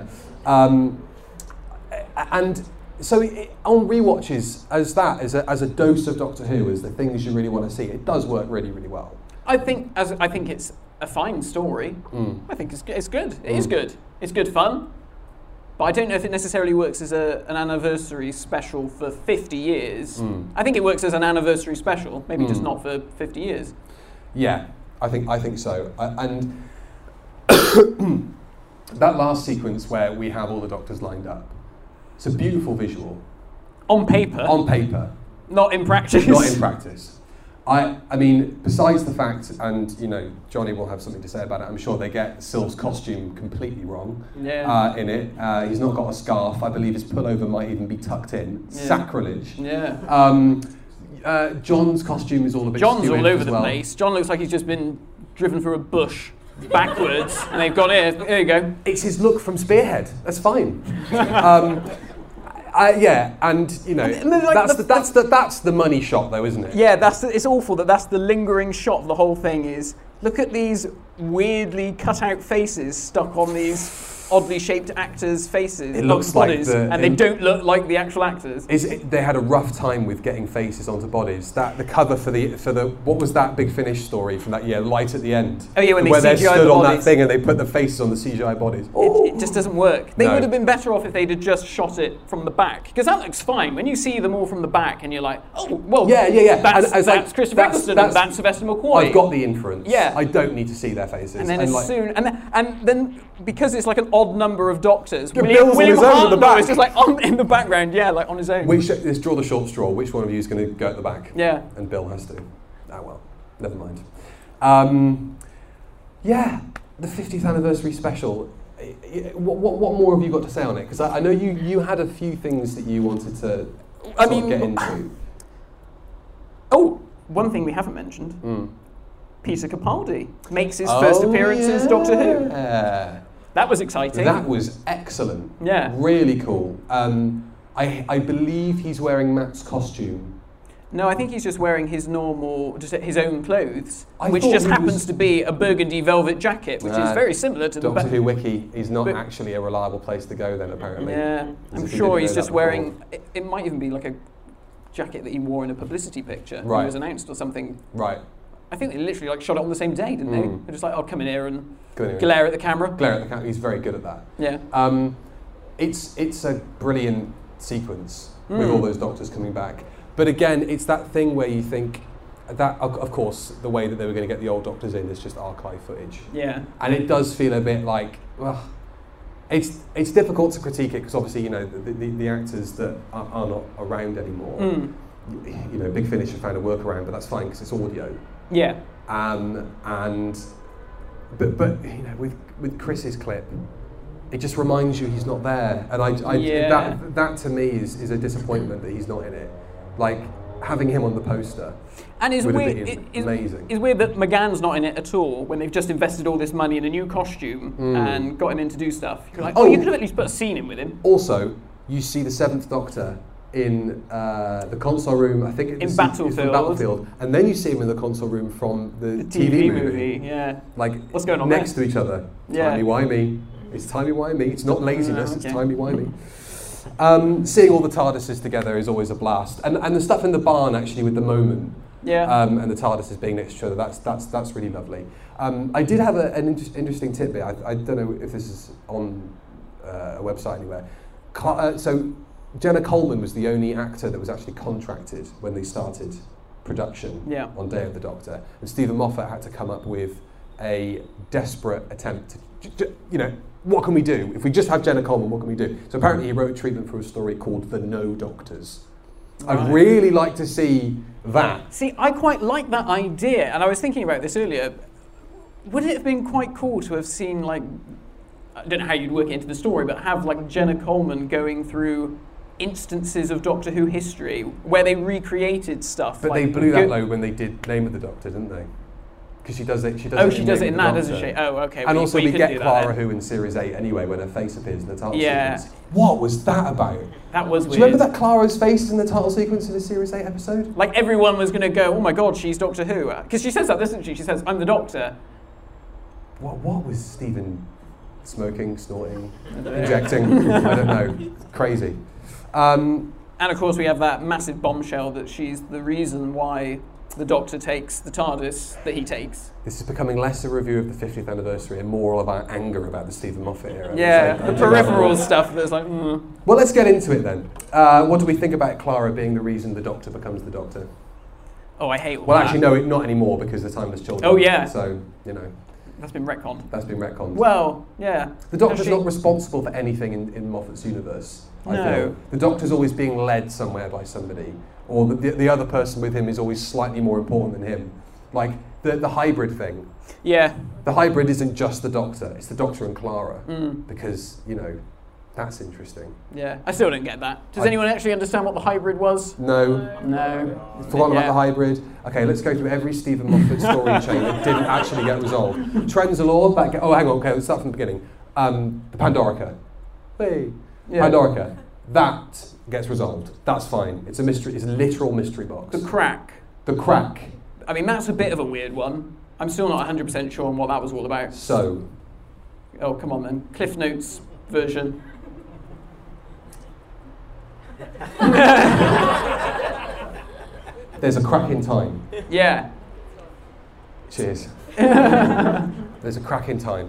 And so on rewatches, as a dose of Doctor Who, as the things you really want to see, it does work really, really well. I think it's a fine story. I think it's good. It is good. It's good fun. But I don't know if it necessarily works as an anniversary special for 50 years. I think it works as an anniversary special, maybe just not for 50 years. Yeah, I think so. And that last sequence where we have all the Doctors lined up, it's a beautiful visual. On paper. On paper. Not in practice. Not in practice. I mean, besides the fact, and you know, Johnny will have something to say about it, I'm sure they get Sylve's costume completely wrong in it. He's not got a scarf. I believe his pullover might even be tucked in. Yeah. Sacrilege. Yeah. John's costume is all a bit John's skewed all over as the well. place. John looks like he's just been driven through a bush backwards, and they've got it. There you go. It's his look from Spearhead. That's fine. Yeah, and you know, that's the money shot, though, isn't it? Yeah, it's awful that's the lingering shot of the whole thing. Is look at these weirdly cut out faces stuck on these oddly shaped actors' faces. It looks like bodies, and they don't look like the actual actors. They had a rough time with getting faces onto bodies. The cover for the what was that Big Finish story from that year? Light at the End. Oh yeah, when where they stood CGI the on bodies. that thing and they put the faces on the CGI bodies. It just doesn't work. They No. would have been better off if they'd have just shot it from the back, because that looks fine. When you see them all from the back, and you're like, oh, well, yeah. That's Christopher Eccleston and that's Sylvester McCoy. I've got the inference. Yeah. I don't need to see their faces. And then and then because it's like an odd number of Doctors, Bill's on William his own in the Hartnell back. is just like in the background, like on his own. Let's draw the short straw. Which one of you is going to go at the back? Yeah. And Bill has to. Ah, well, never mind. Yeah, the 50th anniversary special. What more have you got to say on it? Because I know you had a few things that you wanted to get into. Oh, one thing we haven't mentioned. Peter Capaldi makes his first appearance as Doctor Who. That was exciting. That was excellent. Yeah. Really cool. I believe he's wearing Matt's costume. No, I think he's just wearing his his own clothes, I which thought just he happens was- to be a burgundy velvet jacket, which is very similar to Doctor the Who Wiki is not but- actually a reliable place to go then, apparently. Yeah, As I'm if we sure didn't he's know just that wearing. before. It might even be like a jacket that he wore in a publicity picture when Right. he was announced or something. Right. I think they literally shot it on the same day, didn't they? They're just like, "I'll come in here and Come in here. glare at the camera." Glare at the camera. He's very good at that. Yeah. It's a brilliant sequence with all those Doctors coming back. But again, it's that thing where you think that, of course, the way that they were going to get the old Doctors in is just archive footage. Yeah. And it does feel a bit like, well, it's difficult to critique it because obviously, you know, the actors that are not around anymore, you know, Big Finish have found a workaround, but that's fine because it's audio. Yeah. But you know, with Chris's clip, it just reminds you he's not there, and that to me is a disappointment that he's not in it. Like having him on the poster. And it's would have weird. been amazing. It's weird that McGann's not in it at all when they've just invested all this money in a new costume and got him in to do stuff. You're like, you could have at least put a scene in with him. Also, you see the Seventh Doctor in the console room. I think it's Battlefield. from Battlefield, and then you see him in the console room from the TV movie. Yeah. Like What's going on next there? to each other. Yeah. Timey-wimey. It's timey-wimey. It's not laziness. Okay. It's timey-wimey. Seeing all the TARDISes together is always a blast, and the stuff in the barn actually with the moment. Yeah. And the TARDISes being next to each other. That's really lovely. I did have an interesting tidbit. I don't know if this is on a website anywhere. So Jenna Coleman was the only actor that was actually contracted when they started production on Day of the Doctor, and Stephen Moffat had to come up with a desperate attempt to, you know, what can we do? If we just have Jenna Coleman, what can we do? So apparently he wrote a treatment for a story called The No Doctors, I'd really like to see that. See, I quite like that idea, and I was thinking about this earlier. Would it have been quite cool to have seen, like, I don't know how you'd work it into the story, but have, like, Jenna Coleman going through instances of Doctor Who history where they recreated stuff. But they blew that load when they did Name of the Doctor, didn't they? Because she does it. She does it in that, doesn't she? Oh, okay. And also, we get Clara Who in Series 8 anyway, when her face appears in the title sequence. What was that about? That was weird. Do you remember that Clara's face in the title sequence of the Series 8 episode? Like, everyone was going to go, oh my god, she's Doctor Who. Because she says that, doesn't she? She says, I'm the Doctor. What was Stephen smoking, snorting, injecting? I don't know. Crazy. And of course, we have that massive bombshell that she's the reason why the Doctor takes the TARDIS that he takes. This is becoming less a review of the 50th anniversary and more all about anger about the Stephen Moffat era. Yeah, the peripheral stuff that's like, Well, let's get into it then. What do we think about Clara being the reason the Doctor becomes the Doctor? Oh, I hate all Well, that. actually, no, not anymore, because the Timeless Children. Oh, yeah. So, you know. That's been retconned. That's been retconned. Well, yeah. The Doctor's not responsible for anything in Moffat's universe, I No. feel. The Doctor's always being led somewhere by somebody, or the other person with him is always slightly more important than him. Like, the hybrid thing. Yeah. The hybrid isn't just the Doctor, it's the Doctor and Clara, because, you know, that's interesting. Yeah. I still don't get that. Does anyone actually understand what the hybrid was? No. No. Forgotten about the hybrid. Okay, let's go through every Stephen Moffat story chain that didn't actually get resolved. Trenzalore, hang on, okay, let's start from the beginning. The Pandorica. Hey. Yeah. Pandorica. That gets resolved. That's fine. It's a mystery, it's a literal mystery box. The crack. The crack. I mean, that's a bit of a weird one. I'm still not 100% sure on what that was all about. So. Oh, come on then. Cliff Notes version. There's a crack in time. Yeah. Cheers. There's a crack in time.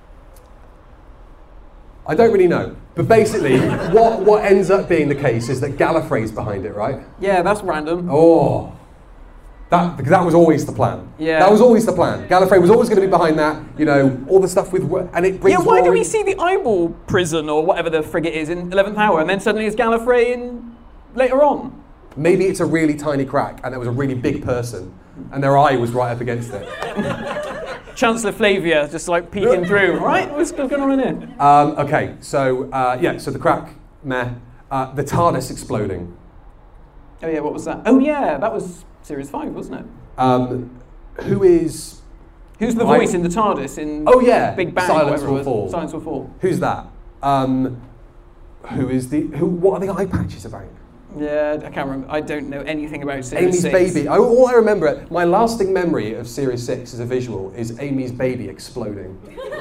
I don't really know. But basically, what ends up being the case is that Gallifrey's behind it, right? Yeah, that's random. Oh. Because that was always the plan. Yeah. That was always the plan. Gallifrey was always going to be behind that, you know, all the stuff with... And it brings... Yeah, why do we see the eyeball prison or whatever the frigate is in 11th Hour and then suddenly it's Gallifrey in later on? Maybe it's a really tiny crack and there was a really big person and their eye was right up against it. Chancellor Flavia just like peeking through. Right, what's going on in here? Okay, so so the crack, meh. The TARDIS exploding. Oh yeah, what was that? Oh yeah, that was Series 5, wasn't it? Who's the voice in the TARDIS in Big Bang? Silence Will Fall. Silence Will Fall. Who's that? What are the eye patches about? Yeah, I can't remember. I don't know anything about Series Amy's 6. baby. All I remember, my lasting memory of Series 6 as a visual is Amy's baby exploding.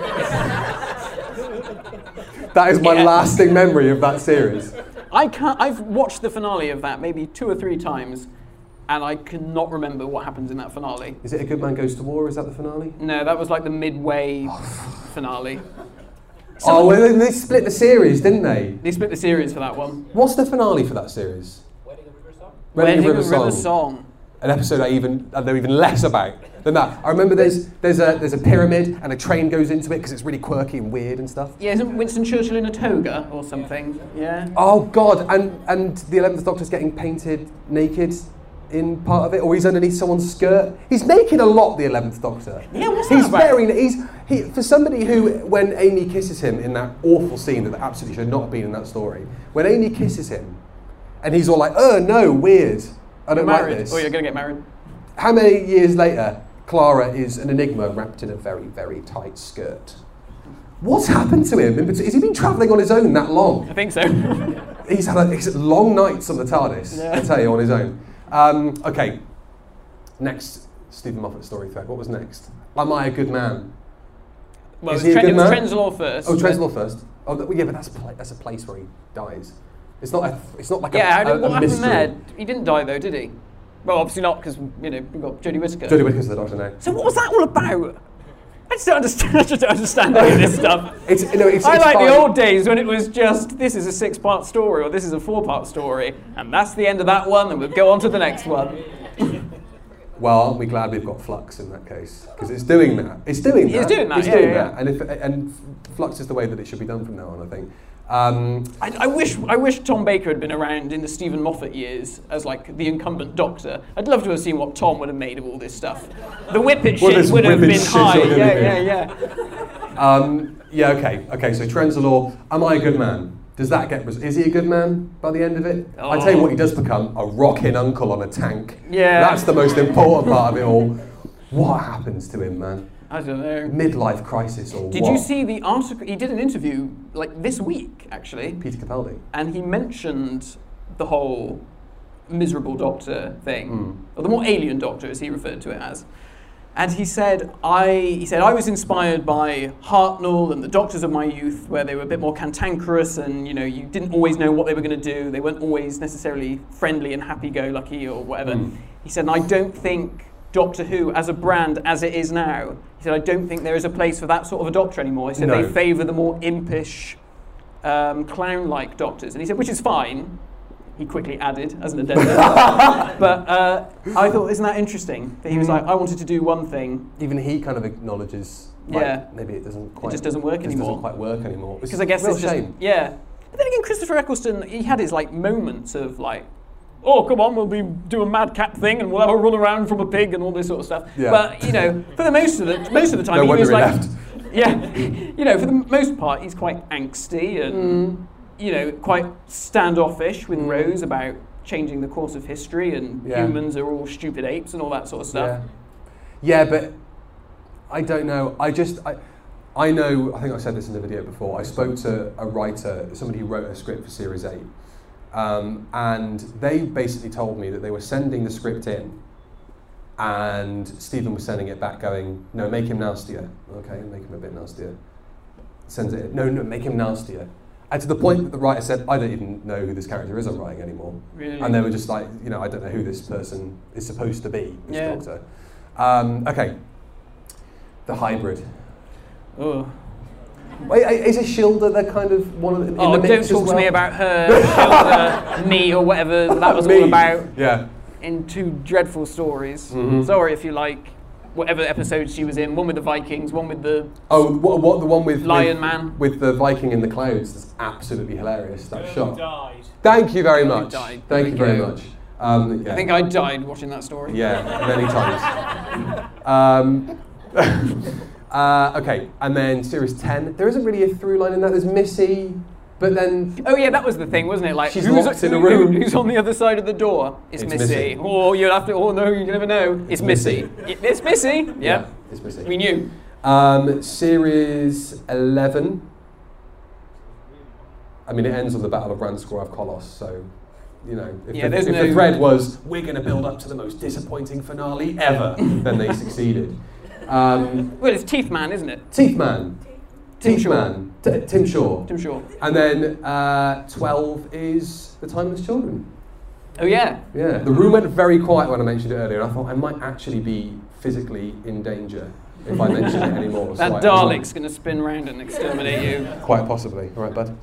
That is my lasting memory of that series. I've watched the finale of that maybe 2 or 3 times, and I cannot remember what happens in that finale. Is it A Good Man Goes to War? Is that the finale? No, that was like the midway finale. Well, they split the series, didn't they? They split the series for that one. What's the finale for that series? Wedding of River Song. Wedding of River Song. An episode I know even less about than that. I remember there's a pyramid and a train goes into it because it's really quirky and weird and stuff. Yeah, isn't Winston Churchill in a toga or something? Yeah. Oh God! And the 11th Doctor's getting painted naked in part of it, or he's underneath someone's skirt. He's naked a lot, the 11th Doctor. Yeah, what's that about? For somebody who, when Amy kisses him in that awful scene that absolutely should not have been in that story, when Amy kisses him, and he's all like, "Oh no, weird. I don't like this." Oh, you're gonna get married. How many years later, Clara is an enigma wrapped in a very, very tight skirt? What's happened to him? Has he been travelling on his own that long? I think so. He's had long nights on the TARDIS, I tell you, on his own. Okay, next Stephen Moffat story thread. What was next? Am I a good man? Well, Is it he a good was man? Trenzalore first. Oh, Trenzalore first. Oh, yeah, but that's a place where he dies. It's not like what a happened mystery. there? He didn't die though, did he? Well, obviously not, because we've got Jodie Whittaker. Jodie Whittaker's the Doctor now. So what was that all about? I just don't understand. I just don't understand any of this stuff. It's I like fine. the old days when it was just, this is a 6-part story or this is a 4-part story, and that's the end of that one, and we'll go on to the next one. Well, aren't we glad we've got Flux in that case? Because it's doing that. It's doing that. It's doing that, It's yeah, doing yeah. that. And Flux is the way that it should be done from now on, I think. I wish Tom Baker had been around in the Stephen Moffat years as like the incumbent Doctor. I'd love to have seen what Tom would have made of all this stuff. The Whippet shit would have been high. Yeah, okay. So Trenzalore, am I a good man? Does that get? Is he a good man by the end of it? I tell you what, he does become a rocking uncle on a tank. Yeah, that's the most important part of it all. What happens to him, man? I don't know. Midlife crisis or what? Did you see the article? He did an interview like this week, actually. Peter Capaldi. And he mentioned the whole miserable Doctor thing, or the more alien Doctor, as he referred to it as. And he said, I was inspired by Hartnell and the Doctors of my youth, where they were a bit more cantankerous and, you know, you didn't always know what they were going to do. They weren't always necessarily friendly and happy-go-lucky or whatever. He said, and I don't think Doctor Who, as a brand, as it is now, he said, I don't think there is a place for that sort of a Doctor anymore. He said, they favour the more impish, clown-like Doctors. And he said, which is fine. He quickly added as an addendum. But I thought, isn't that interesting? That he was like, I wanted to do one thing. Even he kind of acknowledges, like, maybe it doesn't quite... It just doesn't work anymore. It doesn't quite work anymore. Because I guess it's just... Shame. Yeah. But then again, Christopher Eccleston, he had his, like, moments of, like, oh, come on, we'll do a madcap thing and we'll have a run around from a pig and all this sort of stuff. Yeah. But, you know, for the most of the time, he was like... Left. Yeah. You know, for the most part, he's quite angsty and... you know, quite standoffish with Rose about changing the course of history and humans are all stupid apes and all that sort of stuff. Yeah, but I don't know. I know, I think I said this in the video before, I spoke to a writer, somebody who wrote a script for Series 8, and they basically told me that they were sending the script in and Stephen was sending it back going, no, make him nastier. Okay, make him a bit nastier. Sends it in, no, make him nastier. And to the point that the writer said, I don't even know who this character is I'm writing anymore. Really? And they were just like, you know, I don't know who this person is supposed to be, this Doctor. Okay, the hybrid. Oh. Wait, is Ishilda the kind of one of the, in the mix don't talk to me about her, Ishilda, me, or whatever that was all about. Yeah. In two dreadful stories. Sorry if you like. Whatever episode she was in, one with the Vikings, one with the... Oh, what the one with... Lion Man. With the Viking in the clouds. That's absolutely hilarious, that shot. Died. Thank you very much. Thank you very much. I think I died watching that story. Yeah, many times. Okay, and then Series 10. There isn't really a through line in that. There's Missy... But then... Oh yeah, that was the thing, wasn't it? Like, she's locked in a room. Who's on the other side of the door? It's Missy. Or you'll have to... Oh no, you never know. It's Missy. It's Missy. Yeah, it's Missy. We knew. Series 11. I mean, it ends on the Battle of Ranskorav Kolos, so... You know, if the thread was, we're going to build up to the most disappointing finale ever, then they succeeded. Well, it's Teeth Man, isn't it? Teeth Man. Tim Shaw. Tim Shaw. And then 12 is The Timeless Children. Oh yeah. Yeah. The room went very quiet when I mentioned it earlier. And I thought I might actually be physically in danger if I mention it anymore. That Dalek's going to spin round and exterminate you. Quite possibly. All right, bud.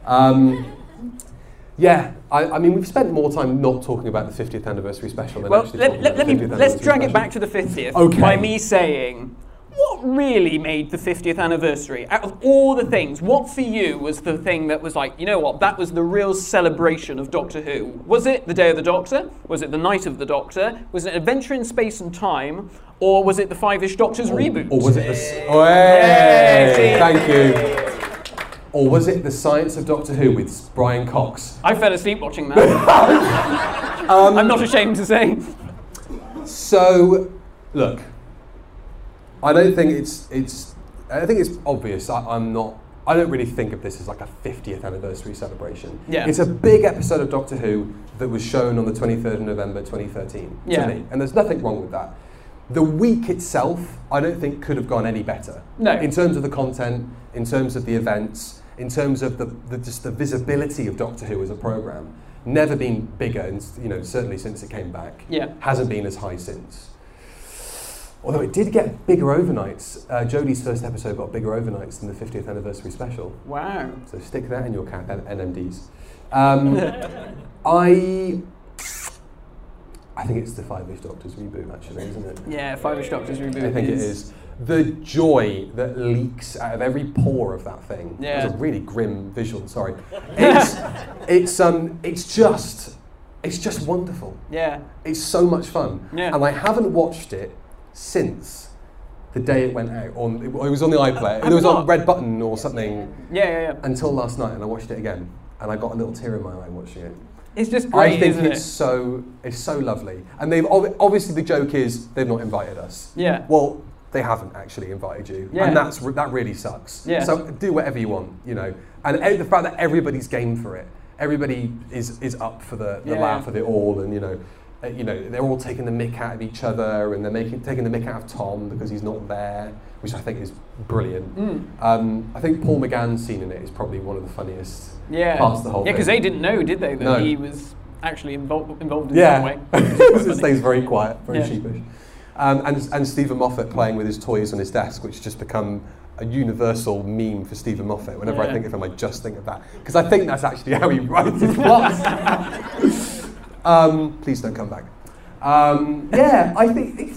Yeah, I mean, we've spent more time not talking about the 50th anniversary special than actually talking about the 50th anniversary special. Let's drag it back to the 50th by me saying... What really made the 50th anniversary? Out of all the things, what for you was the thing that was like, you know what, that was the real celebration of Doctor Who? Was it the Day of the Doctor? Was it the Night of the Doctor? Was it Adventure in Space and Time? Or was it the Five-ish Doctors reboot? Or was it the... Oh, hey! Thank you. Or was it the Science of Doctor Who with Brian Cox? I fell asleep watching that. I'm not ashamed to say. So, look... I don't think I think it's obvious. I don't really think of this as like a 50th anniversary celebration. Yeah. It's a big episode of Doctor Who that was shown on the 23rd of November 2013 to me, and there's nothing wrong with that. The week itself, I don't think could have gone any better. No. In terms of the content, in terms of the events, in terms of the visibility of Doctor Who as a programme, never been bigger, and certainly since it came back. Yeah. Hasn't been as high since. Although it did get bigger overnights. Jodie's first episode got bigger overnights than the 50th anniversary special. Wow. So stick that in your cap, NMDs. I think it's the Five-ish Doctors reboot, actually, isn't it? Yeah, Five-ish Doctors reboot. I think it is. the joy that leaks out of every pore of that thing. Yeah. It was a really grim visual. Sorry. It's just wonderful. Yeah. It's so much fun. Yeah. And I haven't watched it since the day it went out. It was on the iPlayer. It was on Red Button or something. Yeah. Until last night, and I watched it again, and I got a little tear in my eye watching it. It's just great, I think isn't it's so lovely. And they've obviously the joke is they've not invited us. Yeah. Well, they haven't actually invited you, Yeah. and that really sucks. Yeah. So do whatever you want, you know. And the fact that everybody's game for it, everybody is up for the laugh of it all, and you know, they're all taking the mick out of each other, and they're taking the mick out of Tom because he's not there, which I think is brilliant. I think Paul McGann's scene in it is probably one of the funniest parts of the whole thing. Yeah, because they didn't know, did they, that No. he was actually involved in some way. It stays very quiet, very sheepish. And Stephen Moffat playing with his toys on his desk, which has just become a universal meme for Stephen Moffat. Whenever I think of him, I just think of that. Because I think that's actually how he writes his plots. Please don't come back. I think...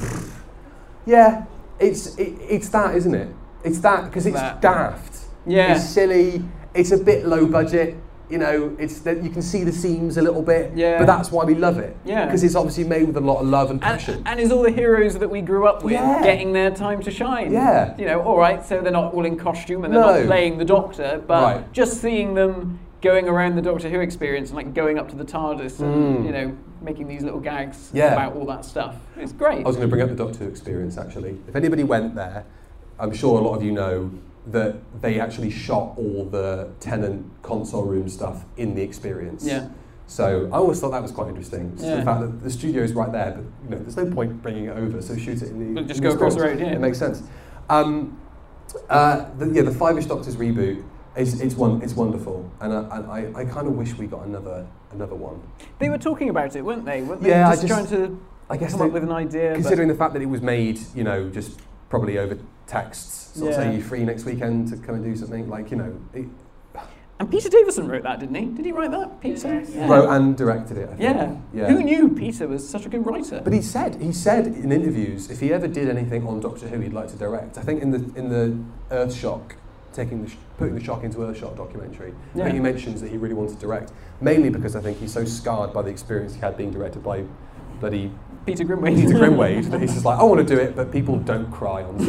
It's that, isn't it? It's that, because it's daft. Yeah. It's silly. It's a bit low budget. You know, it's that you can see the seams a little bit, Yeah. but that's why we love it. Yeah. Because it's obviously made with a lot of love and passion. And is all the heroes that we grew up with Yeah. getting their time to shine. Yeah. You know, all right, so they're not all in costume and they're No. not playing the Doctor, but Right. just seeing them going around the Doctor Who experience and like going up to the TARDIS and, you know, making these little gags Yeah. about all that stuff. It's great. I was going to bring up the Doctor Who experience, actually. If anybody went there, I'm sure a lot of you know that they actually shot all the Tennant console room stuff in the experience. Yeah. So I always thought that was quite interesting. Just Yeah. the fact that the studio is right there, but you know, there's no point bringing it over, so shoot it in the... But just in go the across the scrolls. road, yeah. It makes sense. The Five-ish Doctors reboot, it's wonderful, and I kind of wish we got another one. They were talking about it, weren't they? Weren't they Yeah, just trying to come up with an idea? Considering the fact that it was made, you know, just probably over texts, sort of saying you're free next weekend to come and do something, like, you know. And Peter Davison wrote that, didn't he? Did he write that, Peter? Yeah. Wrote and directed it, I think. Yeah. Who knew Peter was such a good writer? But he said in interviews, if he ever did anything on Doctor Who, he'd like to direct. I think in the Earthshock, putting the shock into Earthshock documentary, I think he mentions that he really wanted to direct, mainly because I think he's so scarred by the experience he had being directed by bloody Peter Grimwade. That he's just like, I want to do it, but people don't cry on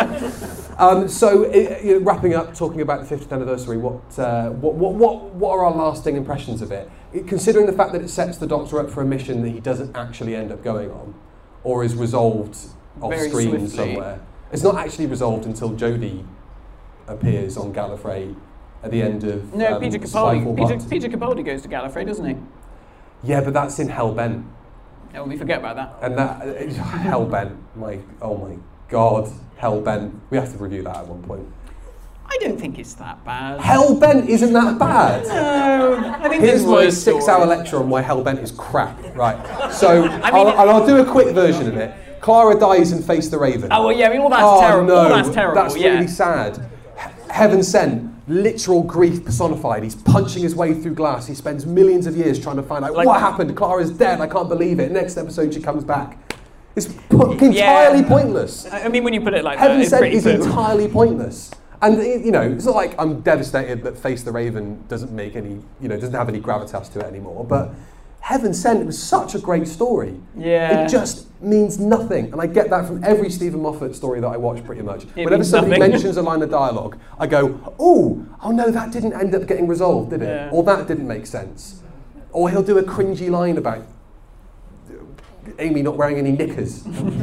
film. Wrapping up, talking about the 50th anniversary, what are our lasting impressions of it? Considering the fact that it sets the Doctor up for a mission that he doesn't actually end up going on, or is resolved off Very screen swiftly. somewhere. It's not actually resolved until Jodie appears on Gallifrey at the end of Peter Spyfall Capaldi. Part. Peter Capaldi goes to Gallifrey, doesn't he? Yeah, but that's in Hellbent. Oh, we forget about that. And that Hellbent, oh my God, Hellbent. We have to review that at one point. I don't think it's that bad. Hellbent isn't that bad. No, I think Here's there's my worse 6-hour stories. lecture on why Hellbent is crap. Right. So I'll do a quick version of it. Clara dies in Face the Raven. Oh well, yeah. I mean, all that's terrible. No, all that's terrible. That's yeah. really sad. Heaven Sent. Literal grief personified. He's punching his way through glass. He spends millions of years trying to find out what happened. Clara's dead. I can't believe it. Next episode, she comes back. It's entirely pointless. I mean, when you put it like Heaven that, it's Sent pretty is poor. entirely pointless. And you know, it's not like I'm devastated that Face the Raven doesn't make any, doesn't have any gravitas to it anymore. But Heaven Sent was such a great story. Yeah. It just means nothing. And I get that from every Stephen Moffat story that I watch pretty much. Whenever means somebody nothing. mentions a line of dialogue, I go, oh no, that didn't end up getting resolved, did it? Yeah. Or that didn't make sense. Or he'll do a cringy line about Amy not wearing any knickers.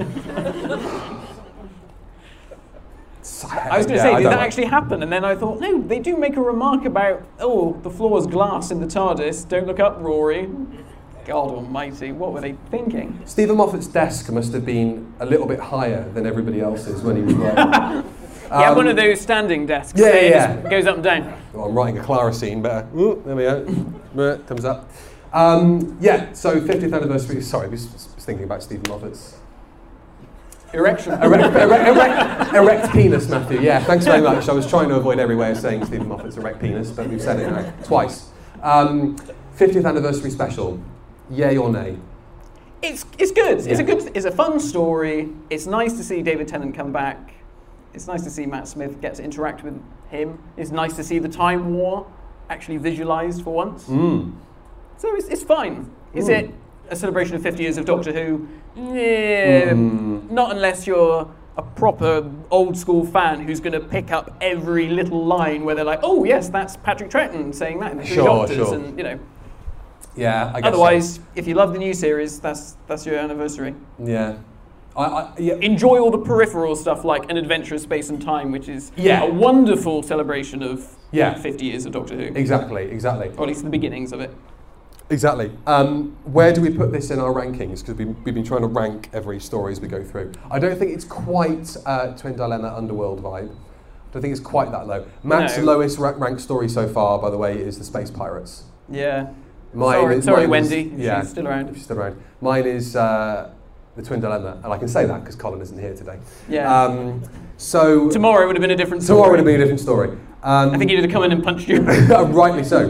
I was going to say, did that actually happen? And then I thought, no, they do make a remark about, the floor's glass in the TARDIS. Don't look up, Rory. God almighty, what were they thinking? Stephen Moffat's desk must have been a little bit higher than everybody else's when he was writing. Yeah, one of those standing desks. Yeah, so it yeah. just goes up and down. Well, I'm writing a Clara scene, better. Ooh, there we go. Comes up. So 50th anniversary. Sorry, I was thinking about Stephen Moffat's Erection. erect penis, Matthew. Yeah, thanks very much. I was trying to avoid every way of saying Stephen Moffat's erect penis, but we've said it now twice. 50th anniversary special. Yay or nay? It's good. Yeah. It's a fun story. It's nice to see David Tennant come back. It's nice to see Matt Smith get to interact with him. It's nice to see the Time War actually visualised for once. So it's fine. Is it a celebration of 50 years of Doctor Who? Yeah, not unless you're a proper old school fan who's going to pick up every little line where they're like, oh yes, that's Patrick Troughton saying that in the Three Doctors, and you know. Yeah, I guess otherwise, if you love the new series, that's your anniversary. Yeah. Enjoy all the peripheral stuff like An Adventure of Space and Time, which is a wonderful celebration of 50 years of Doctor Who. Exactly. Or at least the beginnings of it. Exactly. Where do we put this in our rankings? Because we've been trying to rank every story as we go through. I don't think it's quite Twin Dilemma Underworld vibe. I don't think it's quite that low. Matt's lowest ranked story so far, by the way, is The Space Pirates. Yeah. Mine sorry, is, Wendy. Yeah, she's still around. She's still around. Mine is The Twin Dilemma, and I can say that because Colin isn't here today. Yeah. So tomorrow would have been a different story. Tomorrow would have been a different story. I think he'd have come in and punched you. Rightly so.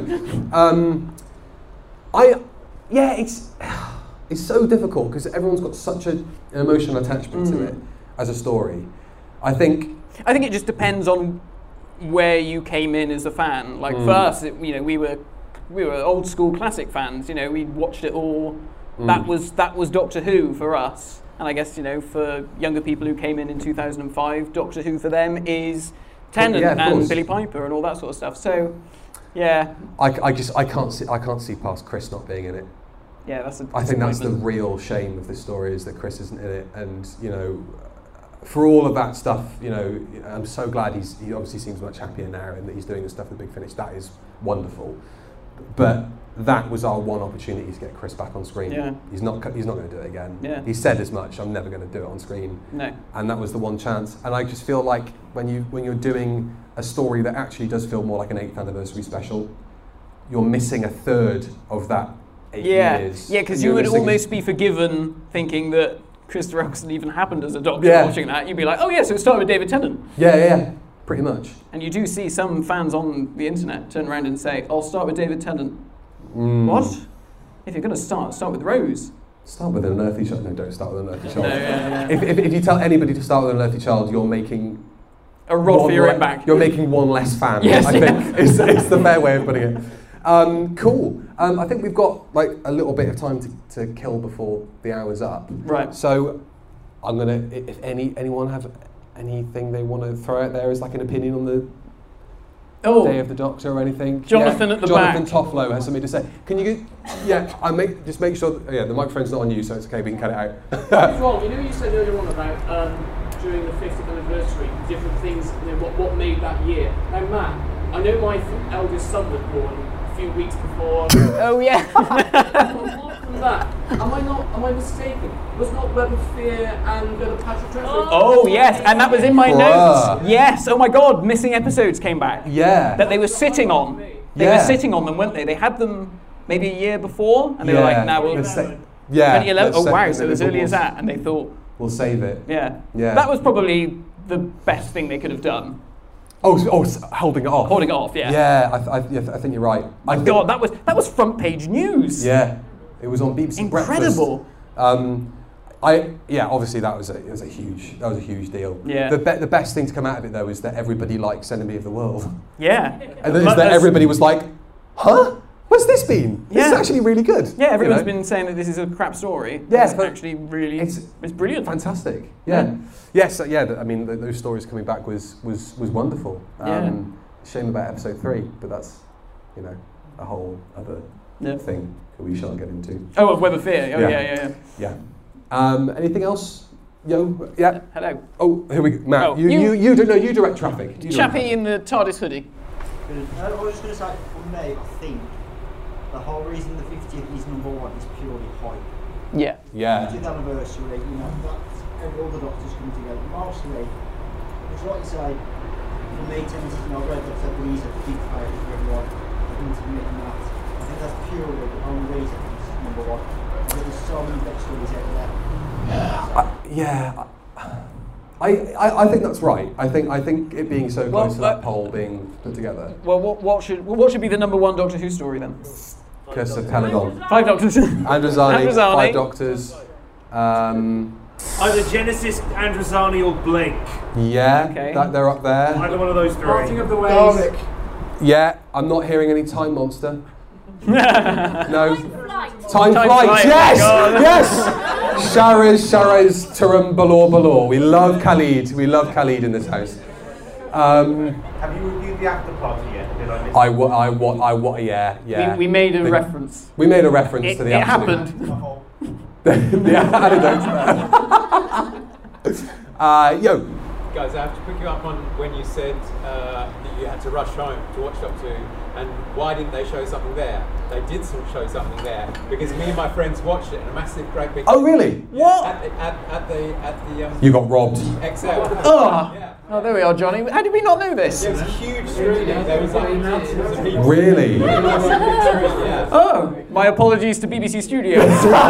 It's so difficult because everyone's got such an emotional attachment to it as a story. I think it just depends on where you came in as a fan. Like for us, we were old school classic fans. You know, we watched it all. That was Doctor Who for us. And I guess for younger people who came in 2005, Doctor Who for them is Tennant and Billy Piper and all that sort of stuff. So, yeah. I can't see past Chris not being in it. Yeah, that's a I think that's the real shame of this story is that Chris isn't in it, and for all of that stuff, I'm so glad he obviously seems much happier now and that he's doing the stuff with Big Finish. That is wonderful, but that was our one opportunity to get Chris back on screen. Yeah. He's not going to do it again. Yeah. He said as much. I'm never going to do it on screen. No. And that was the one chance. And I just feel like when you're doing a story that actually does feel more like an 8th anniversary special, you're missing a third of that 8 years. Yeah, because you would almost be forgiven thinking that Christopher Eccleston even happened as a Doctor watching that. You'd be like, oh yeah, so it started with David Tennant. Yeah, pretty much. And you do see some fans on the internet turn around and say, I'll start with David Tennant. What? If you're going to start with Rose. Start with an unearthly child. No, don't start with an unearthly child. No, yeah. If you tell anybody to start with an unearthly child, you're making a rod for your own back. You're making one less fan. Yes, I think it's the fair way of putting it. Cool. I think we've got like a little bit of time to kill before the hour's up. Right. So I'm gonna. If anyone have anything they want to throw out there as like an opinion on the Day of the Doctor or anything. Jonathan at the Jonathan back. Toffolo has something to say. Can you just make sure the microphone's not on you, so it's okay, we can cut it out. Ron, you said earlier on about during the 50th anniversary, different things, what made that year. Now Matt, I know my eldest son was born a few weeks before. Oh yeah. Apart from that, am I mistaken? Was not Web of Fear and the Patrick Troughton? Oh yes, and that was in my notes. Yes. Oh my God, missing episodes came back. Yeah. That they were sitting on. They were sitting on them, weren't they? They had them maybe a year before, and they were like, "Now we'll." 2011. Oh wow, so as early as that, and they thought we'll save it. Yeah. That was probably the best thing they could have done. Oh, holding it off. Holding it off, yeah. Yeah, I think you're right. God, that was front page news. Yeah, it was on BBC Incredible. Breakfast. Obviously that was a huge deal. Yeah. The best thing to come out of it though is that everybody liked Enemy of the World. Yeah. And that everybody was like, huh? What's this been? This is actually really good. Yeah, everyone's been saying that this is a crap story. Yeah, it's actually really it's brilliant. Fantastic. Yeah. Yes. I mean, those stories coming back was wonderful. Shame about episode 3, but that's a whole other thing that we shan't get into. Oh, of Web of Fear. Oh yeah. Anything else? Yo, yeah. Hello. Oh, here we go. Matt, Oh, you direct traffic. Chappie in the TARDIS hoodie. I was just going to say, for me, I think the whole reason the 50th is number 1 is purely hype. Yeah. 50th anniversary, that's all the Doctors come together. Mostly, it's like you say, for me, Red Doctor is a big favourite for everyone. I think it's admitting that. I think that's purely the only reason it's number 1. There's so many better stories out there. I think that's right. I think it being so close to that poll being put together. Well, what should be the number 1 Doctor Who story then? Curse of Peladon. 5 Doctors. Androzani, 5 Doctors. Either Genesis, Androzani, or Blink. Yeah, Okay. they're up there. Either one of those three. Parting of the Ways. Garlic. Yeah, I'm not hearing any Time Monster. No. Flight. Time Flight, yes! Yes! Sharaz, Tarum, Balor. We love Khalid. We love Khalid in this house. Have you reviewed the after party yet? Did I miss Yeah. We made a reference. We made a reference to the It absolute- happened. The anecdote. Yo. Guys, I have to pick you up on when you said that you had to rush home to watch Doctor Who, and why didn't they show something there? They did show something there because me and my friends watched it in a massive, great big. Oh, really? What? At the You got robbed. XL. Oh. Yeah. Oh, there we are, Johnny. How did we not know this? It was a huge screening. There was like thousands of people. Really? Yeah. Oh, my apologies to BBC Studios.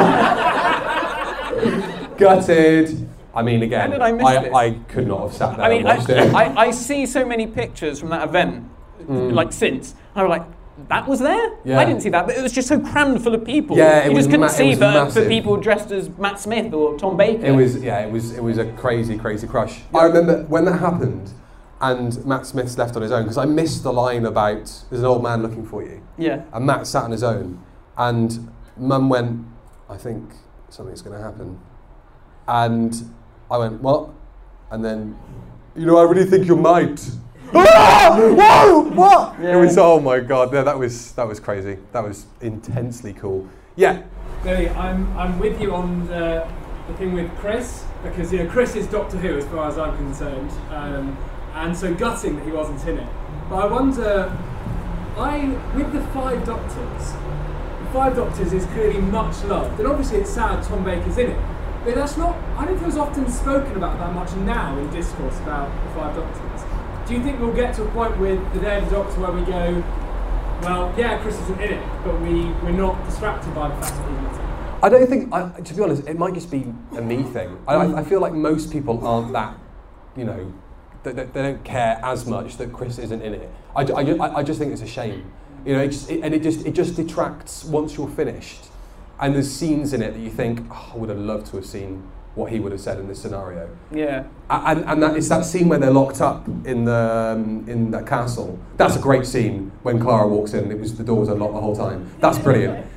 Gutted. I mean, again, How did I miss this? I could not have sat there I mean, and watched it. I see so many pictures from that event, like since. And I was like, that was there? Yeah. I didn't see that, but it was just so crammed full of people. Yeah, it you was just couldn't it see was for massive. people dressed as Matt Smith or Tom Baker. It was a crazy crush. I remember when that happened and Matt Smith's left on his own, because I missed the line about there's an old man looking for you. Yeah. And Matt sat on his own and Mum went, I think something's going to happen. And I went, what? And then, I really think you might. Whoa! What? Yeah. It was, oh my God, yeah, that was crazy. That was intensely cool. Yeah. Billy, I'm with you on the thing with Chris, because Chris is Doctor Who as far as I'm concerned, and so gutting that he wasn't in it. But I wonder, with the Five Doctors is clearly much loved, and obviously it's sad Tom Baker's in it. But that's not, I don't feel it's often spoken about that much now in discourse about the Five Doctors. Do you think we'll get to a point with the Day of the Doctor where we go, well, yeah, Chris isn't in it, but we're not distracted by the fact that he's not in it? I don't think, to be honest, it might just be a me thing. I feel like most people aren't that, they don't care as much that Chris isn't in it. I just think it's a shame. It just detracts once you're finished. And there's scenes in it that you think, I would have loved to have seen what he would have said in this scenario. Yeah. And it's that scene where they're locked up in that castle. That's a great scene when Clara walks in. The door was unlocked the whole time. That's brilliant.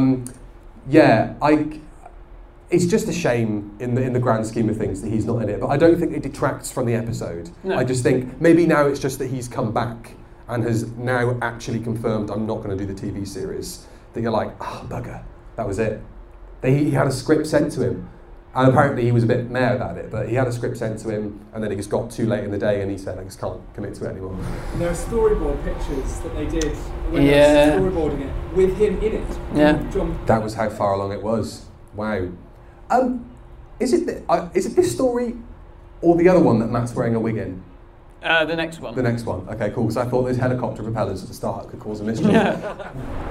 It's just a shame in the grand scheme of things that he's not in it. But I don't think it detracts from the episode. No. I just think maybe now it's just that he's come back and has now actually confirmed I'm not going to do the TV series. That you're like, bugger. That was it. He had a script sent to him, and apparently he was a bit mad about it, but he had a script sent to him, and then it just got too late in the day, and he said, I just can't commit to it anymore. And there are storyboard pictures that they did when Yeah. they were storyboarding it, with him in it. Yeah. John. That was how far along it was. Wow. Is it this story, or the other one that Matt's wearing a wig in? The next one. The next one. Okay, cool, because I thought those helicopter propellers at the start could cause a mischief. Yeah.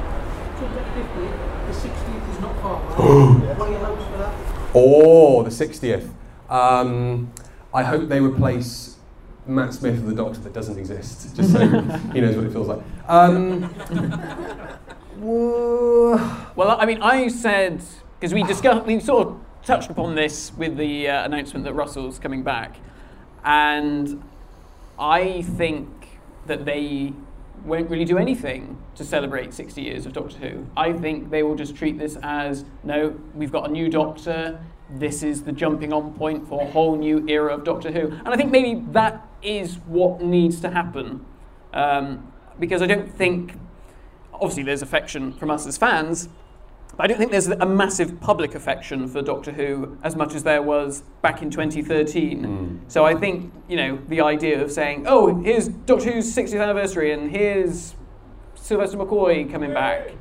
The 60th is not far away. What are your hopes for that? Oh, the 60th. I hope they replace Matt Smith with the Doctor that doesn't exist, just so he knows what it feels like. Well, I mean, I said, because we sort of touched upon this with the announcement that Russell's coming back, and I think that they won't really do anything to celebrate 60 years of Doctor Who. I think they will just treat this as, no, we've got a new Doctor, this is the jumping on point for a whole new era of Doctor Who. And I think maybe that is what needs to happen. Because I don't think, obviously there's affection from us as fans, but I don't think there's a massive public affection for Doctor Who as much as there was back in 2013. So I think, the idea of saying, oh, here's Doctor Who's 60th anniversary and here's Sylvester McCoy coming back.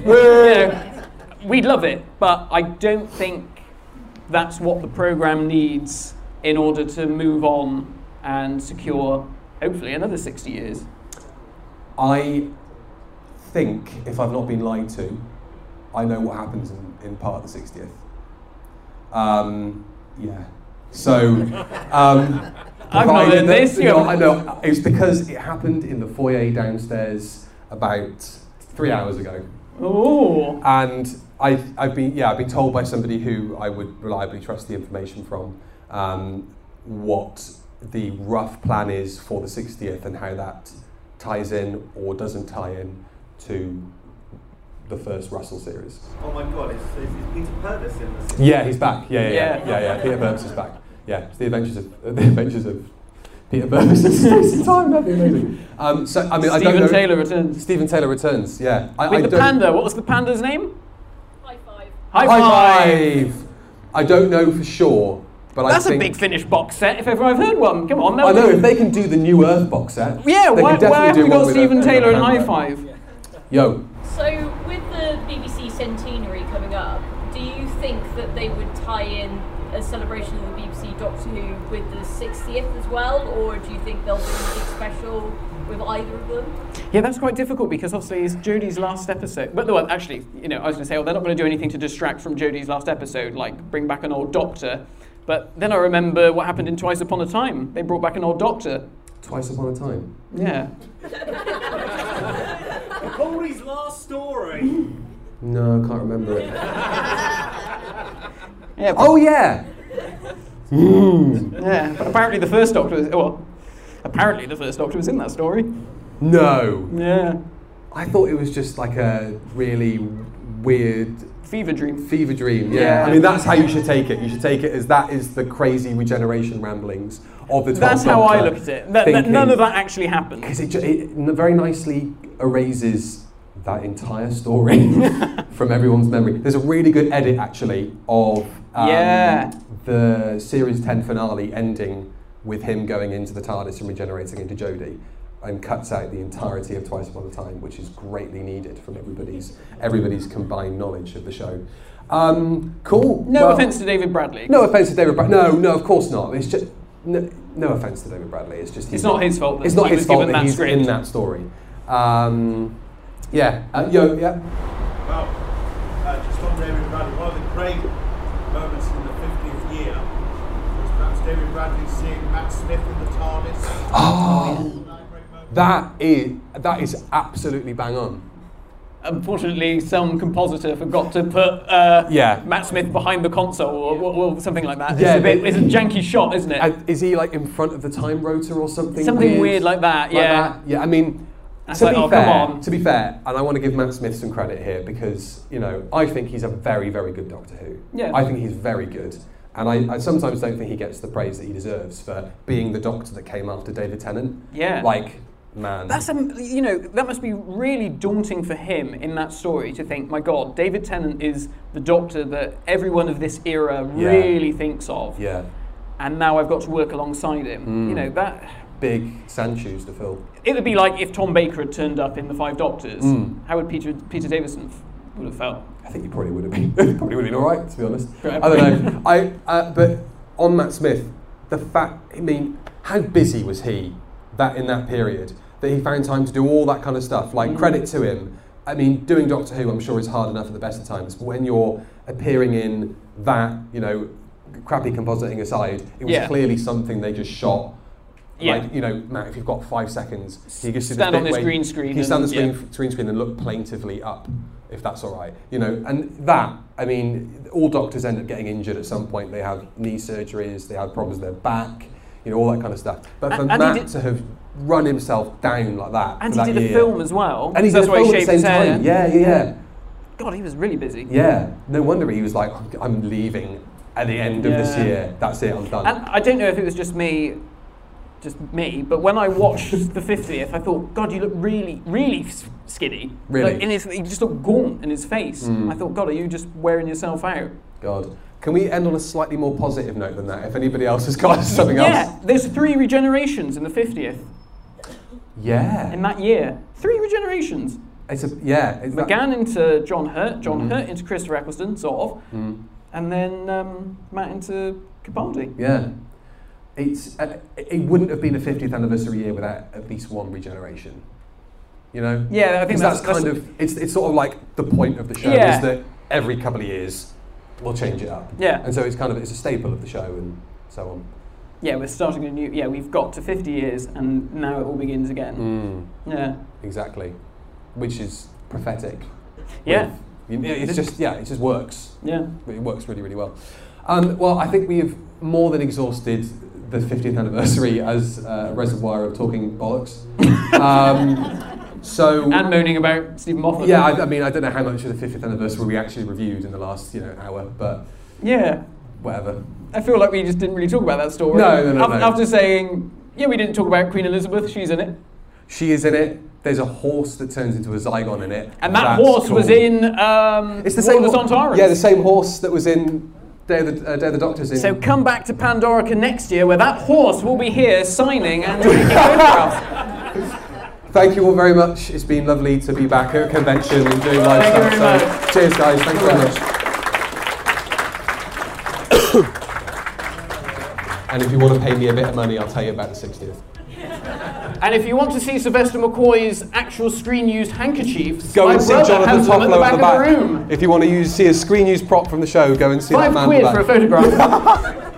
We'd love it, but I don't think that's what the programme needs in order to move on and secure, hopefully, another 60 years. I think, if I've not been lied to, I know what happens in part of the 60th. Yeah. So, I've not heard this. I know. It's because it happened in the foyer downstairs about 3 hours ago. Oh. And I've been told by somebody who I would reliably trust the information from what the rough plan is for the 60th and how that ties in or doesn't tie in to the first Russell series. Oh my God, is Peter Purves in this? Yeah, he's back. Yeah. Peter Purves is back. Yeah, it's the Adventures of Peter Purves and Stacey Time. That'd be amazing. Stephen Taylor returns. Stephen Taylor returns. Yeah. With the panda. What was the panda's name? High Five. High Five. I don't know for sure, but that's I think a Big Finish box set. If ever I've heard one, come on. I know if they can do the New Earth box set. Yeah. Why have we got Stephen Taylor and High Panda. Five? Yo. So with the BBC centenary coming up, do you think that they would tie in a celebration of the BBC Doctor Who with the 60th as well, or do you think they'll do anything special with either of them? Yeah, that's quite difficult because obviously it's Jodie's last episode. But well, actually, I was going to say, they're not going to do anything to distract from Jodie's last episode, like bring back an old Doctor. But then I remember what happened in Twice Upon a Time. They brought back an old Doctor. Twice Upon a Time? Yeah. Corey's last story. No, I can't remember it. Yeah. Oh yeah. Yeah, but apparently the first Doctor was in that story. No. Yeah. I thought it was just like a really weird fever dream. Yeah. I mean, that's how you should take it. You should take it as that is the crazy regeneration ramblings of the 12th That's how Doctor, I look at it. None of that actually happened. Because it very nicely erases that entire story from everyone's memory. There's a really good edit actually of the series 10 finale ending with him going into the TARDIS and regenerating into Jodie, and cuts out the entirety of Twice Upon a Time, which is greatly needed from everybody's combined knowledge of the show. Cool. No offence to David Bradley. No offence to David Bradley. No, of course not. It's just no offence to David Bradley. It's just it's not his fault. It's not his fault that he's script. in that story. Well, just on David Bradley, one of the great moments in the 50th year was perhaps David Bradley seeing Matt Smith in the TARDIS. Oh, that is absolutely bang on. Unfortunately, some compositor forgot to put Matt Smith behind the console or something like that. Yeah, it's a janky shot, isn't it? Is he like in front of the time rotor or something? Something weird like that, yeah. Yeah, I mean, to be fair, and I want to give Matt Smith some credit here because, I think he's a very, very good Doctor Who. Yeah. I think he's very good. And I sometimes don't think he gets the praise that he deserves for being the Doctor that came after David Tennant. Yeah. Man. That's that must be really daunting for him in that story to think, my God, David Tennant is the Doctor that everyone of this era really thinks of. Yeah. And now I've got to work alongside him. That big sand shoes to fill. It would be like if Tom Baker had turned up in the Five Doctors. How would Peter Davison would have felt? I think he probably would have been. Probably would have been all right, to be honest. I don't know. But on Matt Smith, how busy was he in that period that he found time to do all that kind of stuff? Credit to him. I mean, doing Doctor Who, I'm sure, is hard enough at the best of times. But when you're appearing in that, crappy compositing aside, it was clearly something they just shot. Yeah. Matt, if you've got 5 seconds, you can stand on this green screen. You can stand on the green screen and look plaintively up, if that's all right. And that, all doctors end up getting injured at some point. They have knee surgeries, they have problems with their back, all that kind of stuff. But for Matt to have run himself down like that, and he did a film as well. And he did a film at the same time. Yeah. God, he was really busy. Yeah, no wonder he was like, I'm leaving at the end of this year. That's it, I'm done. And I don't know if it was just me, but when I watched the 50th, I thought, God, you look really, really skinny. Really? He just looked gaunt in his face. I thought, God, are you just wearing yourself out? God. Can we end on a slightly more positive note than that, if anybody else has got something else? Yeah, there's 3 regenerations in the 50th. Yeah. In that year. 3 regenerations. McGann into John Hurt, Hurt into Christopher Eccleston, sort of. And then Matt into Capaldi. Yeah. It wouldn't have been a 50th anniversary year without at least one regeneration. Yeah, I think that's kind of it's sort of like the point of the show is that every couple of years we'll change it up. Yeah. And so it's a staple of the show and so on. Yeah, we're starting a new. Yeah, we've got to 50 years and now it all begins again. Yeah. Exactly. Which is prophetic. Yeah. It just works. Yeah. It works really, really well. Well, I think we have more than exhausted the 50th anniversary as a reservoir of talking bollocks. And moaning about Stephen Moffat. Yeah, I mean, I don't know how much of the 50th anniversary we actually reviewed in the last, hour, but yeah, whatever. I feel like we just didn't really talk about that story. No. After saying, we didn't talk about Queen Elizabeth. She's in it. She is in it. There's a horse that turns into a Zygon in it. And that horse was in it's the same War of the Sontarans. Yeah, the same horse that was in Day of the Doctors. So come back to Pandorica next year, where that horse will be here signing and taking photographs. Thank you all very much. It's been lovely to be back at a convention and doing live stuff. So cheers, guys. Thank you very much. And if you want to pay me a bit of money, I'll tell you about the 60th. And if you want to see Sylvester McCoy's actual screen-used handkerchiefs, go and see Jonathan Toffolo at the back. Room. If you want to see a screen-used prop from the show, go and see that man at the back. £5 for a photograph.